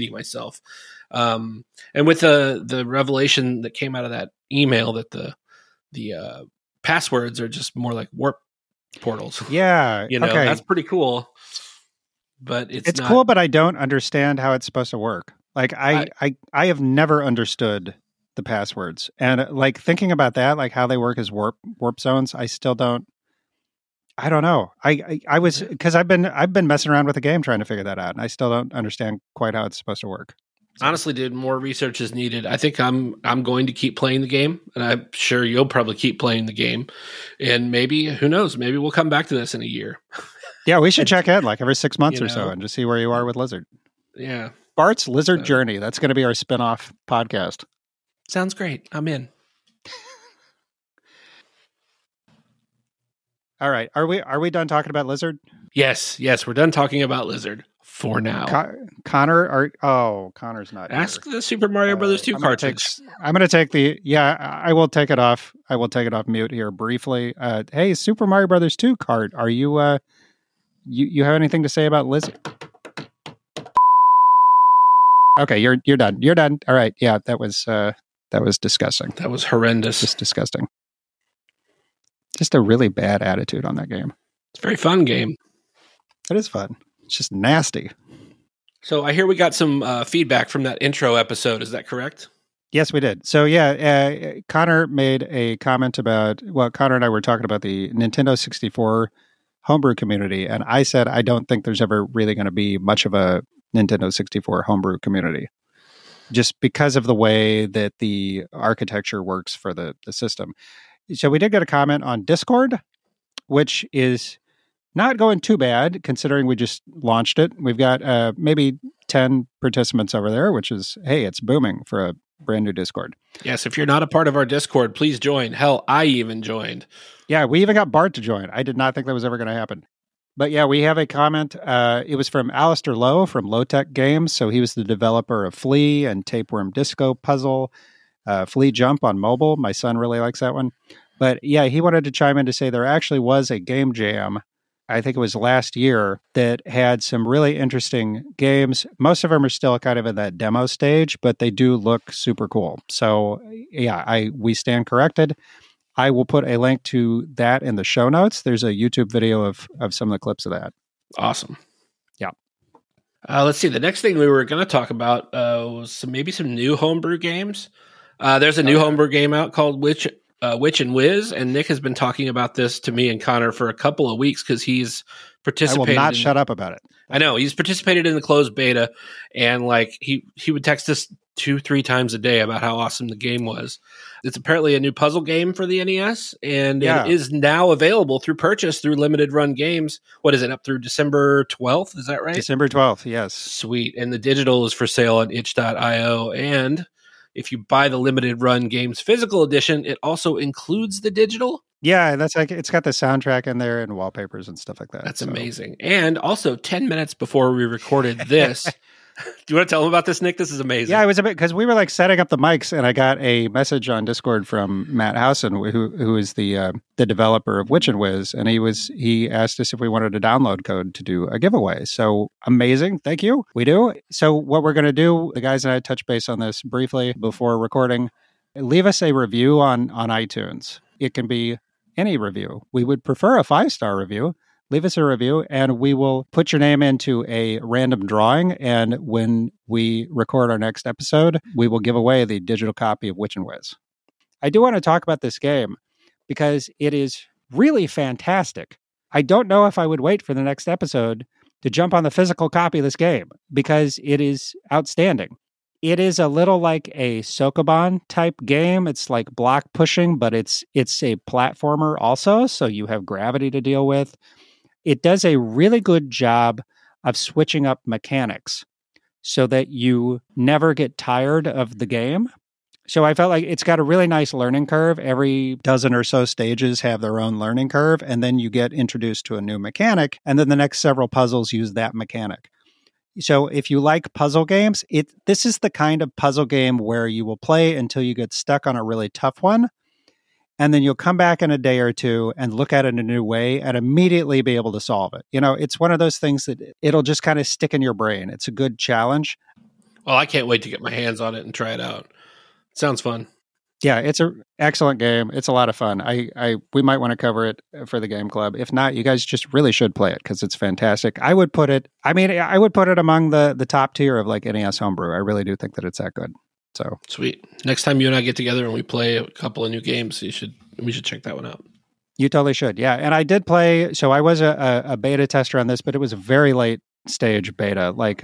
And with the revelation that came out of that email that the passwords are just more like warp portals. Yeah. That's pretty cool. But it's not cool, but I don't understand how it's supposed to work. I have never understood the passwords, and thinking about that, how they work as warp zones, I still don't. I don't know. I was, because I've been messing around with the game trying to figure that out, and I still don't understand quite how it's supposed to work. So. Honestly, dude, more research is needed. I think I'm going to keep playing the game, and I'm sure you'll probably keep playing the game. And maybe, who knows? Maybe we'll come back to this in a year. Yeah, we should check in every 6 months or so and just see where you are with Lizard. Yeah. Bart's Lizard Journey. That's going to be our spin-off podcast. Sounds great. I'm in. All right. Are we done talking about Lizard? Yes, we're done talking about Lizard for now. Connor's not Ask here. the Super Mario Brothers 2 cartridge. I'm going to take I will take it off. I will take it off mute here briefly. Hey, Super Mario Brothers 2 cart. Are you you have anything to say about Lizard? Okay, you're done. You're done. All right. Yeah, that was disgusting. That was horrendous. Just disgusting. Just a really bad attitude on that game. It's a very fun game. It is fun. It's just nasty. So I hear we got some feedback from that intro episode. Is that correct? Yes, we did. So yeah, Connor made a comment about, Connor and I were talking about the Nintendo 64 homebrew community, and I said I don't think there's ever really going to be much of a Nintendo 64 homebrew community, just because of the way that the architecture works for the system. So we did get a comment on Discord, which is not going too bad considering we just launched it. We've got maybe 10 participants over there, which is, hey, it's booming for a brand new Discord. Yes, if you're not a part of our Discord, please join. Hell, I even joined. Yeah, we even got Bart to join. I did not think that was ever going to happen. But yeah, we have a comment. It was from Alistair Lowe from Low Tech Games. So he was the developer of Flea and Tapeworm Disco Puzzle, Flea Jump on mobile. My son really likes that one. But yeah, he wanted to chime in to say there actually was a game jam, I think it was last year, that had some really interesting games. Most of them are still kind of in that demo stage, but they do look super cool. So yeah, we stand corrected. I will put a link to that in the show notes. There's a YouTube video of some of the clips of that. Awesome. Yeah. Let's see. The next thing we were going to talk about was maybe some new homebrew games. There's a new homebrew game out called Witch and Whiz, and Nick has been talking about this to me and Connor for a couple of weeks because he's participated. I will not shut up about it. I know he's participated in the closed beta, and like he would text us 2-3 times a day about how awesome the game was. It's apparently a new puzzle game for the NES, and it is now available through purchase through Limited Run Games. What is it, up through December 12th? Is that right? December 12th, yes. Sweet. And the digital is for sale on itch.io. And if you buy the Limited Run Games physical edition, it also includes the digital. Yeah, that's like it's got the soundtrack in there and wallpapers and stuff like that. That's amazing. And also 10 minutes before we recorded this, do you want to tell them about this, Nick? This is amazing. Yeah, it was a bit because we were like setting up the mics, and I got a message on Discord from Matt Housen, who is the developer of Witch and Whiz, and he asked us if we wanted a download code to do a giveaway. So amazing, thank you. We do. So what we're going to do, the guys and I touched base on this briefly before recording. Leave us a review on iTunes. It can be any review. We would prefer a 5-star review. Leave us a review, and we will put your name into a random drawing. And when we record our next episode, we will give away the digital copy of Witch and Whiz. I do want to talk about this game because it is really fantastic. I don't know if I would wait for the next episode to jump on the physical copy of this game because it is outstanding. It is a little like a Sokoban type game. It's like block pushing, but it's a platformer also, so you have gravity to deal with. It does a really good job of switching up mechanics so that you never get tired of the game. So I felt like it's got a really nice learning curve. Every dozen or so stages have their own learning curve, and then you get introduced to a new mechanic, and then the next several puzzles use that mechanic. So if you like puzzle games, this is the kind of puzzle game where you will play until you get stuck on a really tough one, and then you'll come back in a day or two and look at it in a new way and immediately be able to solve it. You know, it's one of those things that it'll just kind of stick in your brain. It's a good challenge. Well, I can't wait to get my hands on it and try it out. Sounds fun. Yeah, it's an excellent game. It's a lot of fun. We might want to cover it for the game club. If not, you guys just really should play it because it's fantastic. I would put it among the top tier of like NES homebrew. I really do think that it's that good. So sweet. Next time you and I get together and we play a couple of new games, we should check that one out. You totally should. Yeah. And I did play, so I was a beta tester on this, but it was a very late stage beta. Like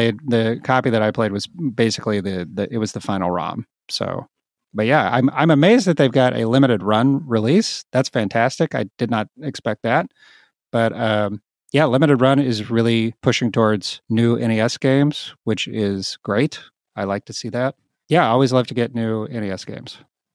the copy that I played was basically it was the final ROM. So, but yeah, I'm amazed that they've got a limited run release. That's fantastic. I did not expect that. But yeah, limited run is really pushing towards new NES games, which is great. I like to see that. Yeah, I always love to get new NES games.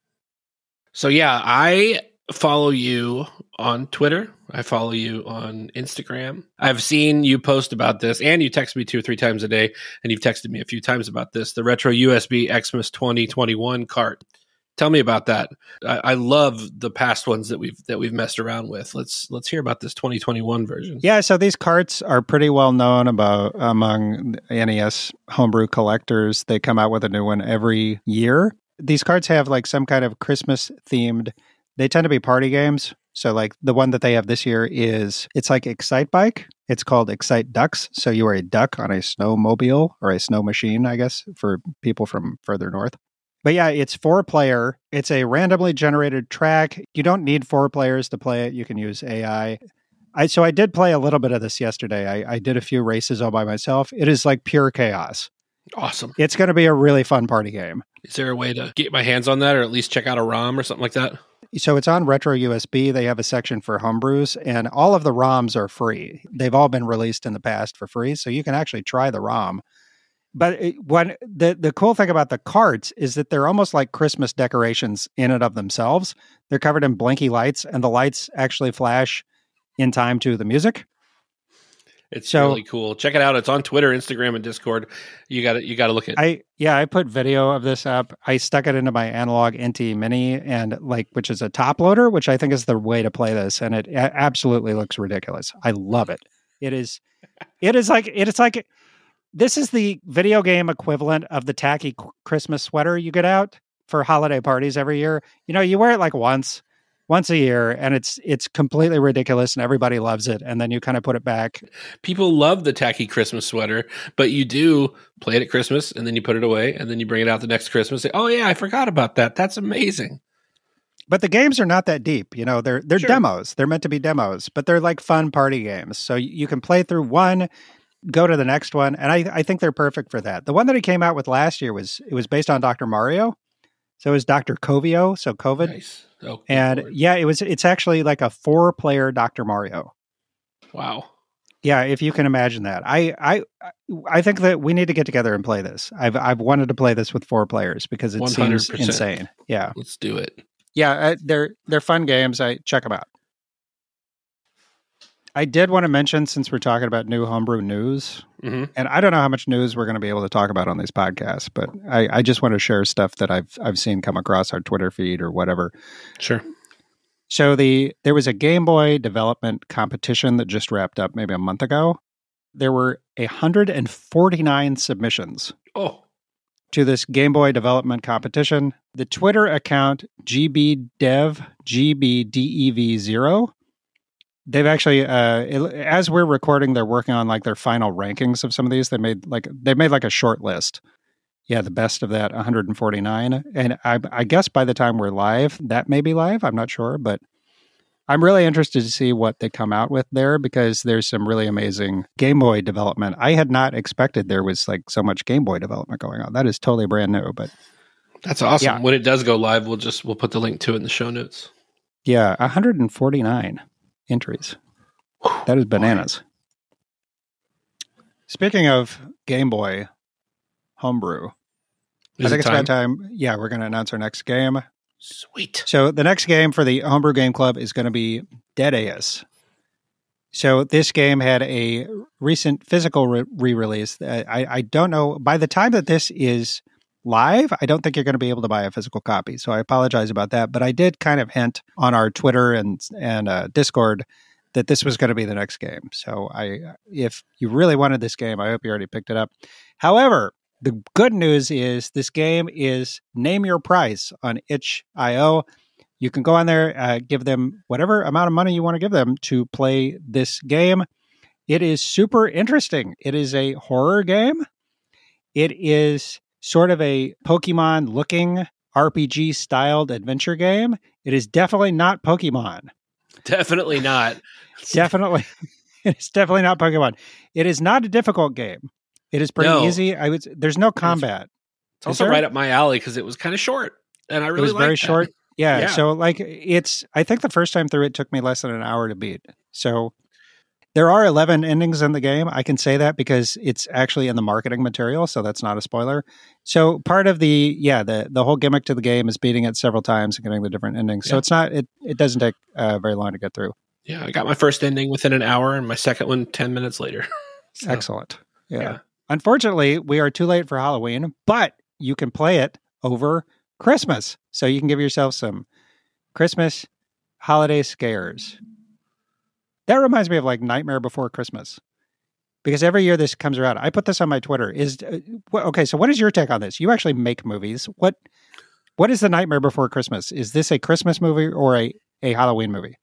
So yeah, I follow you on Twitter. I follow you on Instagram. I've seen you post about this, and you text me 2 or 3 times a day, and you've texted me a few times about this, the Retro USB Xmas 2021 cart. Tell me about that. I love the past ones that we've messed around with. Let's hear about this 2021 version. Yeah, so these carts are pretty well known among NES homebrew collectors. They come out with a new one every year. These carts have like some kind of Christmas themed. They tend to be party games. So like the one that they have this year it's like Excite Bike. It's called Excite Ducks. So you are a duck on a snowmobile or a snow machine, I guess, for people from further north. But yeah, it's 4-player. It's a randomly generated track. You don't need 4 players to play it. You can use AI. So I did play a little bit of this yesterday. I did a few races all by myself. It is like pure chaos. Awesome. It's going to be a really fun party game. Is there a way to get my hands on that or at least check out a ROM or something like that? So it's on Retro USB. They have a section for homebrews, and all of the ROMs are free. They've all been released in the past for free, so you can actually try the ROM. But the cool thing about the carts is that they're almost like Christmas decorations in and of themselves. They're covered in blinky lights, and the lights actually flash in time to the music. It's really cool. Check it out. It's on Twitter, Instagram, and Discord. You got to look at it. I put video of this up. I stuck it into my Analog NT Mini, which is a top loader, which I think is the way to play this, and it absolutely looks ridiculous. I love it. It's like this is the video game equivalent of the tacky Christmas sweater you get out for holiday parties every year. You know, you wear it like once a year, and it's completely ridiculous, and everybody loves it. And then you kind of put it back. People love the tacky Christmas sweater, but you do play it at Christmas, and then you put it away, and then you bring it out the next Christmas. Say, oh yeah, I forgot about that. That's amazing. But the games are not that deep. You know, they're Sure. demos. They're meant to be demos, but they're like fun party games. So you can play through one, go to the next one, and I think they're perfect for that. The one that he came out with last year was based on Dr. Mario. So it was Dr. Kovio, so COVID. Nice. Oh, And Lord. yeah, it's actually like a 4-player Dr. Mario. Wow. Yeah, if you can imagine that. I think that we need to get together and play this. I've wanted to play this with 4 players because it seems 100%. insane. Yeah. Let's do it. Yeah, they're fun games. I check them out. I did want to mention, since we're talking about new homebrew news, Mm-hmm. and I don't know how much news we're going to be able to talk about on these podcasts, but I just want to share stuff that I've seen come across our Twitter feed or whatever. Sure. So there was a Game Boy development competition that just wrapped up maybe a month ago. There were 149 submissions Oh, to this Game Boy development competition. The Twitter account GBDev0, they've actually, as we're recording, they're working on like their final rankings of some of these. They made like a short list. Yeah, the best of that 149. And I guess by the time we're live, that may be live. I'm not sure, but I'm really interested to see what they come out with there because there's some really amazing Game Boy development. I had not expected there was like so much Game Boy development going on. That is totally brand new, but that's awesome. Yeah. When it does go live, we'll put the link to it in the show notes. yeah, 149 entries. That is bananas. Speaking of Game Boy homebrew, Is I think it it's about time. Yeah, we're going to announce our next game. Sweet. So the next game for the Homebrew Game Club is going to be Deadaeus. So this game had a recent physical re-release. I don't know. By the time that this is live, I don't think you're going to be able to buy a physical copy. So I apologize about that. But I did kind of hint on our Twitter and Discord that this was going to be the next game. So if you really wanted this game, I hope you already picked it up. However, the good news is this game is name your price on itch.io. You can go on there, give them whatever amount of money you want to give them to play this game. It is super interesting. It is a horror game. It is sort of a Pokemon-looking RPG-styled adventure game. It is definitely not Pokemon. Definitely not. Definitely. It's definitely not Pokemon. It is not a difficult game. It is pretty No. easy. There's no combat. It's also right up my alley because it was kind of short, and I really It was very liked that. short. Yeah. Yeah. So like I think the first time through it took me less than an hour to beat. So there are 11 endings in the game. I can say that because it's actually in the marketing material. So that's not a spoiler. So part of the whole gimmick to the game is beating it several times and getting the different endings. So it doesn't take very long to get through. Yeah, I got my first ending within an hour, and my second one 10 minutes later. So, Excellent. yeah. Unfortunately, we are too late for Halloween, but you can play it over Christmas. So you can give yourself some Christmas holiday scares. That reminds me of like Nightmare Before Christmas. Because every year this comes around. I put this on my Twitter. Okay, so what is your take on this? You actually make movies. What is the Nightmare Before Christmas? Is this a Christmas movie or a Halloween movie?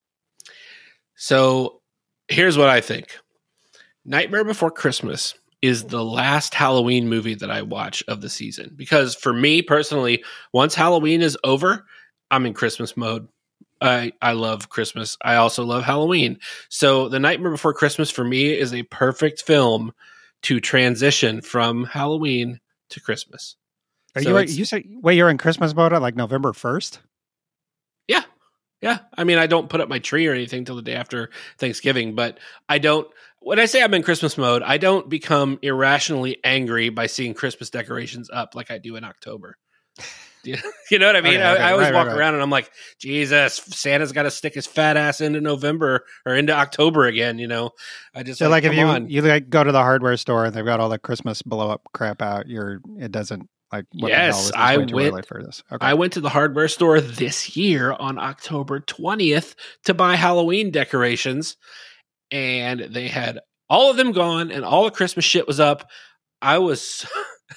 So here's what I think. Nightmare Before Christmas is the last Halloween movie that I watch of the season. Because for me personally, once Halloween is over, I'm in Christmas mode. I love Christmas. I also love Halloween. So The Nightmare Before Christmas for me is a perfect film to transition from Halloween to Christmas. You're in Christmas mode on like November 1st? Yeah. Yeah. I mean, I don't put up my tree or anything till the day after Thanksgiving, but when I say I'm in Christmas mode, I don't become irrationally angry by seeing Christmas decorations up like I do in October. You know what I mean? Okay, I always walk right. around and I'm like, Jesus, Santa's got to stick his fat ass into November or into October again. You know, I just So like if come on. you like go to the hardware store and they've got all the Christmas blow up crap out, it doesn't like. What Yes, the hell, this is way too went- early for this. Okay. I went to the hardware store this year on October 20th to buy Halloween decorations, and they had all of them gone, and all the Christmas shit was up. I was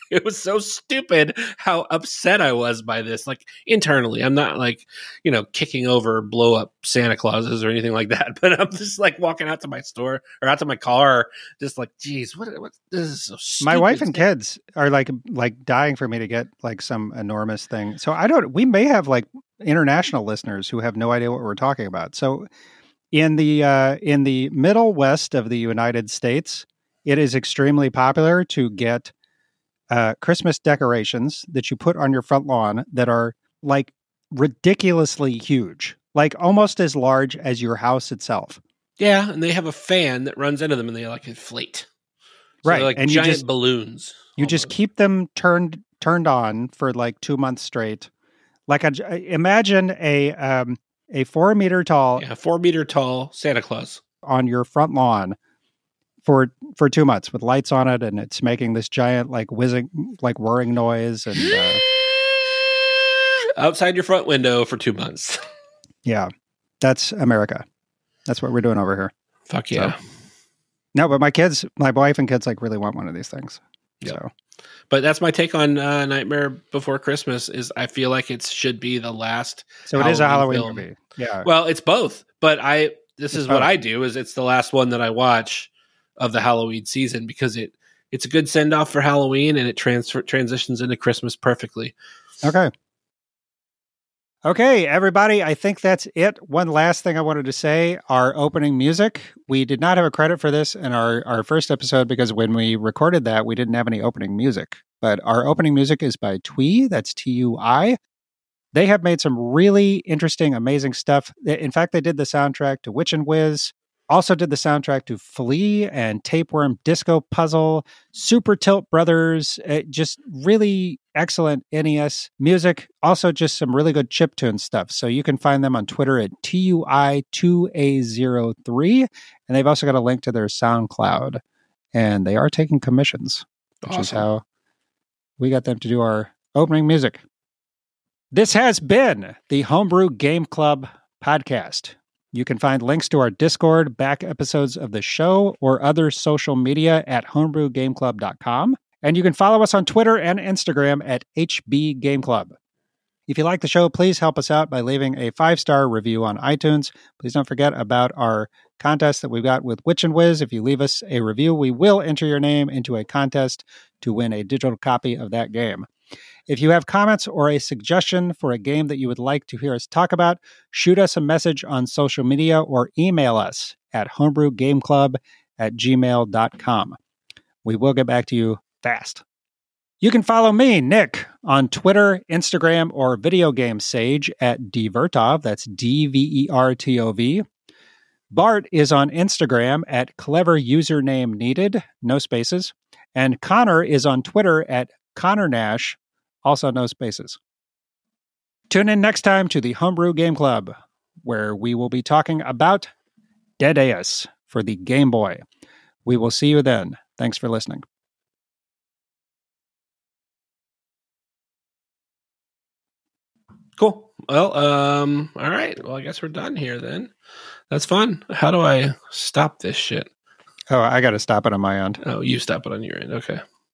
It was so stupid how upset I was by this. Like internally, I'm not like, kicking over blow up Santa Clauses or anything like that. But I'm just like walking out to my store or out to my car, just like, geez, what this is so stupid. My wife and kids are like dying for me to get like some enormous thing. So we may have like international listeners who have no idea what we're talking about. So in the middle west of the United States, it is extremely popular to get Christmas decorations that you put on your front lawn that are like ridiculously huge, like almost as large as your house itself. Yeah, and they have a fan that runs into them and they like inflate. So right, they're like and giant balloons. You just keep them turned on for like 2 months straight. Like imagine a 4 meter tall, 4 meter tall Santa Claus on your front lawn for 2 months with lights on it, and it's making this giant like whizzing, like whirring noise, and outside your front window for 2 months. Yeah, that's America. That's what we're doing over here. Fuck yeah. So, no, but my wife and kids like really want one of these things. Yep. So, but that's my take on Nightmare Before Christmas. Is I feel like it should be the last. So it is a Halloween movie. Yeah. Well, it's both, but what I do is it's the last one that I watch of the Halloween season because it's a good send off for Halloween and it transitions into Christmas perfectly. Okay, everybody, I think that's it. One last thing I wanted to say, our opening music. We did not have a credit for this in our first episode because when we recorded that, we didn't have any opening music. But our opening music is by Tui, that's Tui. They have made some really interesting, amazing stuff. In fact, they did the soundtrack to Witch and Whiz, also did the soundtrack to Flea and Tapeworm Disco Puzzle, Super Tilt Brothers, just really excellent NES music. Also just some really good chiptune stuff. So you can find them on Twitter at TUI2A03. And they've also got a link to their SoundCloud. And they are taking commissions, which is how we got them to do our opening music. This has been the Homebrew Game Club podcast. You can find links to our Discord, back episodes of the show, or other social media at homebrewgameclub.com. And you can follow us on Twitter and Instagram at HBGameClub. If you like the show, please help us out by leaving a 5-star review on iTunes. Please don't forget about our contest that we've got with Witch and Whiz. If you leave us a review, we will enter your name into a contest to win a digital copy of that game. If you have comments or a suggestion for a game that you would like to hear us talk about, shoot us a message on social media or email us at homebrewgameclub@gmail.com. We will get back to you fast. You can follow me, Nick, on Twitter, Instagram, or Video Game Sage at Dvertov. That's DVERTOV. Bart is on Instagram at Clever Username Needed, no spaces. And Connor is on Twitter at Connor Nash, also no spaces. Tune in next time to the Homebrew Game Club, where we will be talking about Dedeus for the Game Boy. We will see you then. Thanks for listening. Cool. Well, all right. Well, I guess we're done here then. That's fun. How do I stop this shit? Oh, I got to stop it on my end. Oh, you stop it on your end. Okay.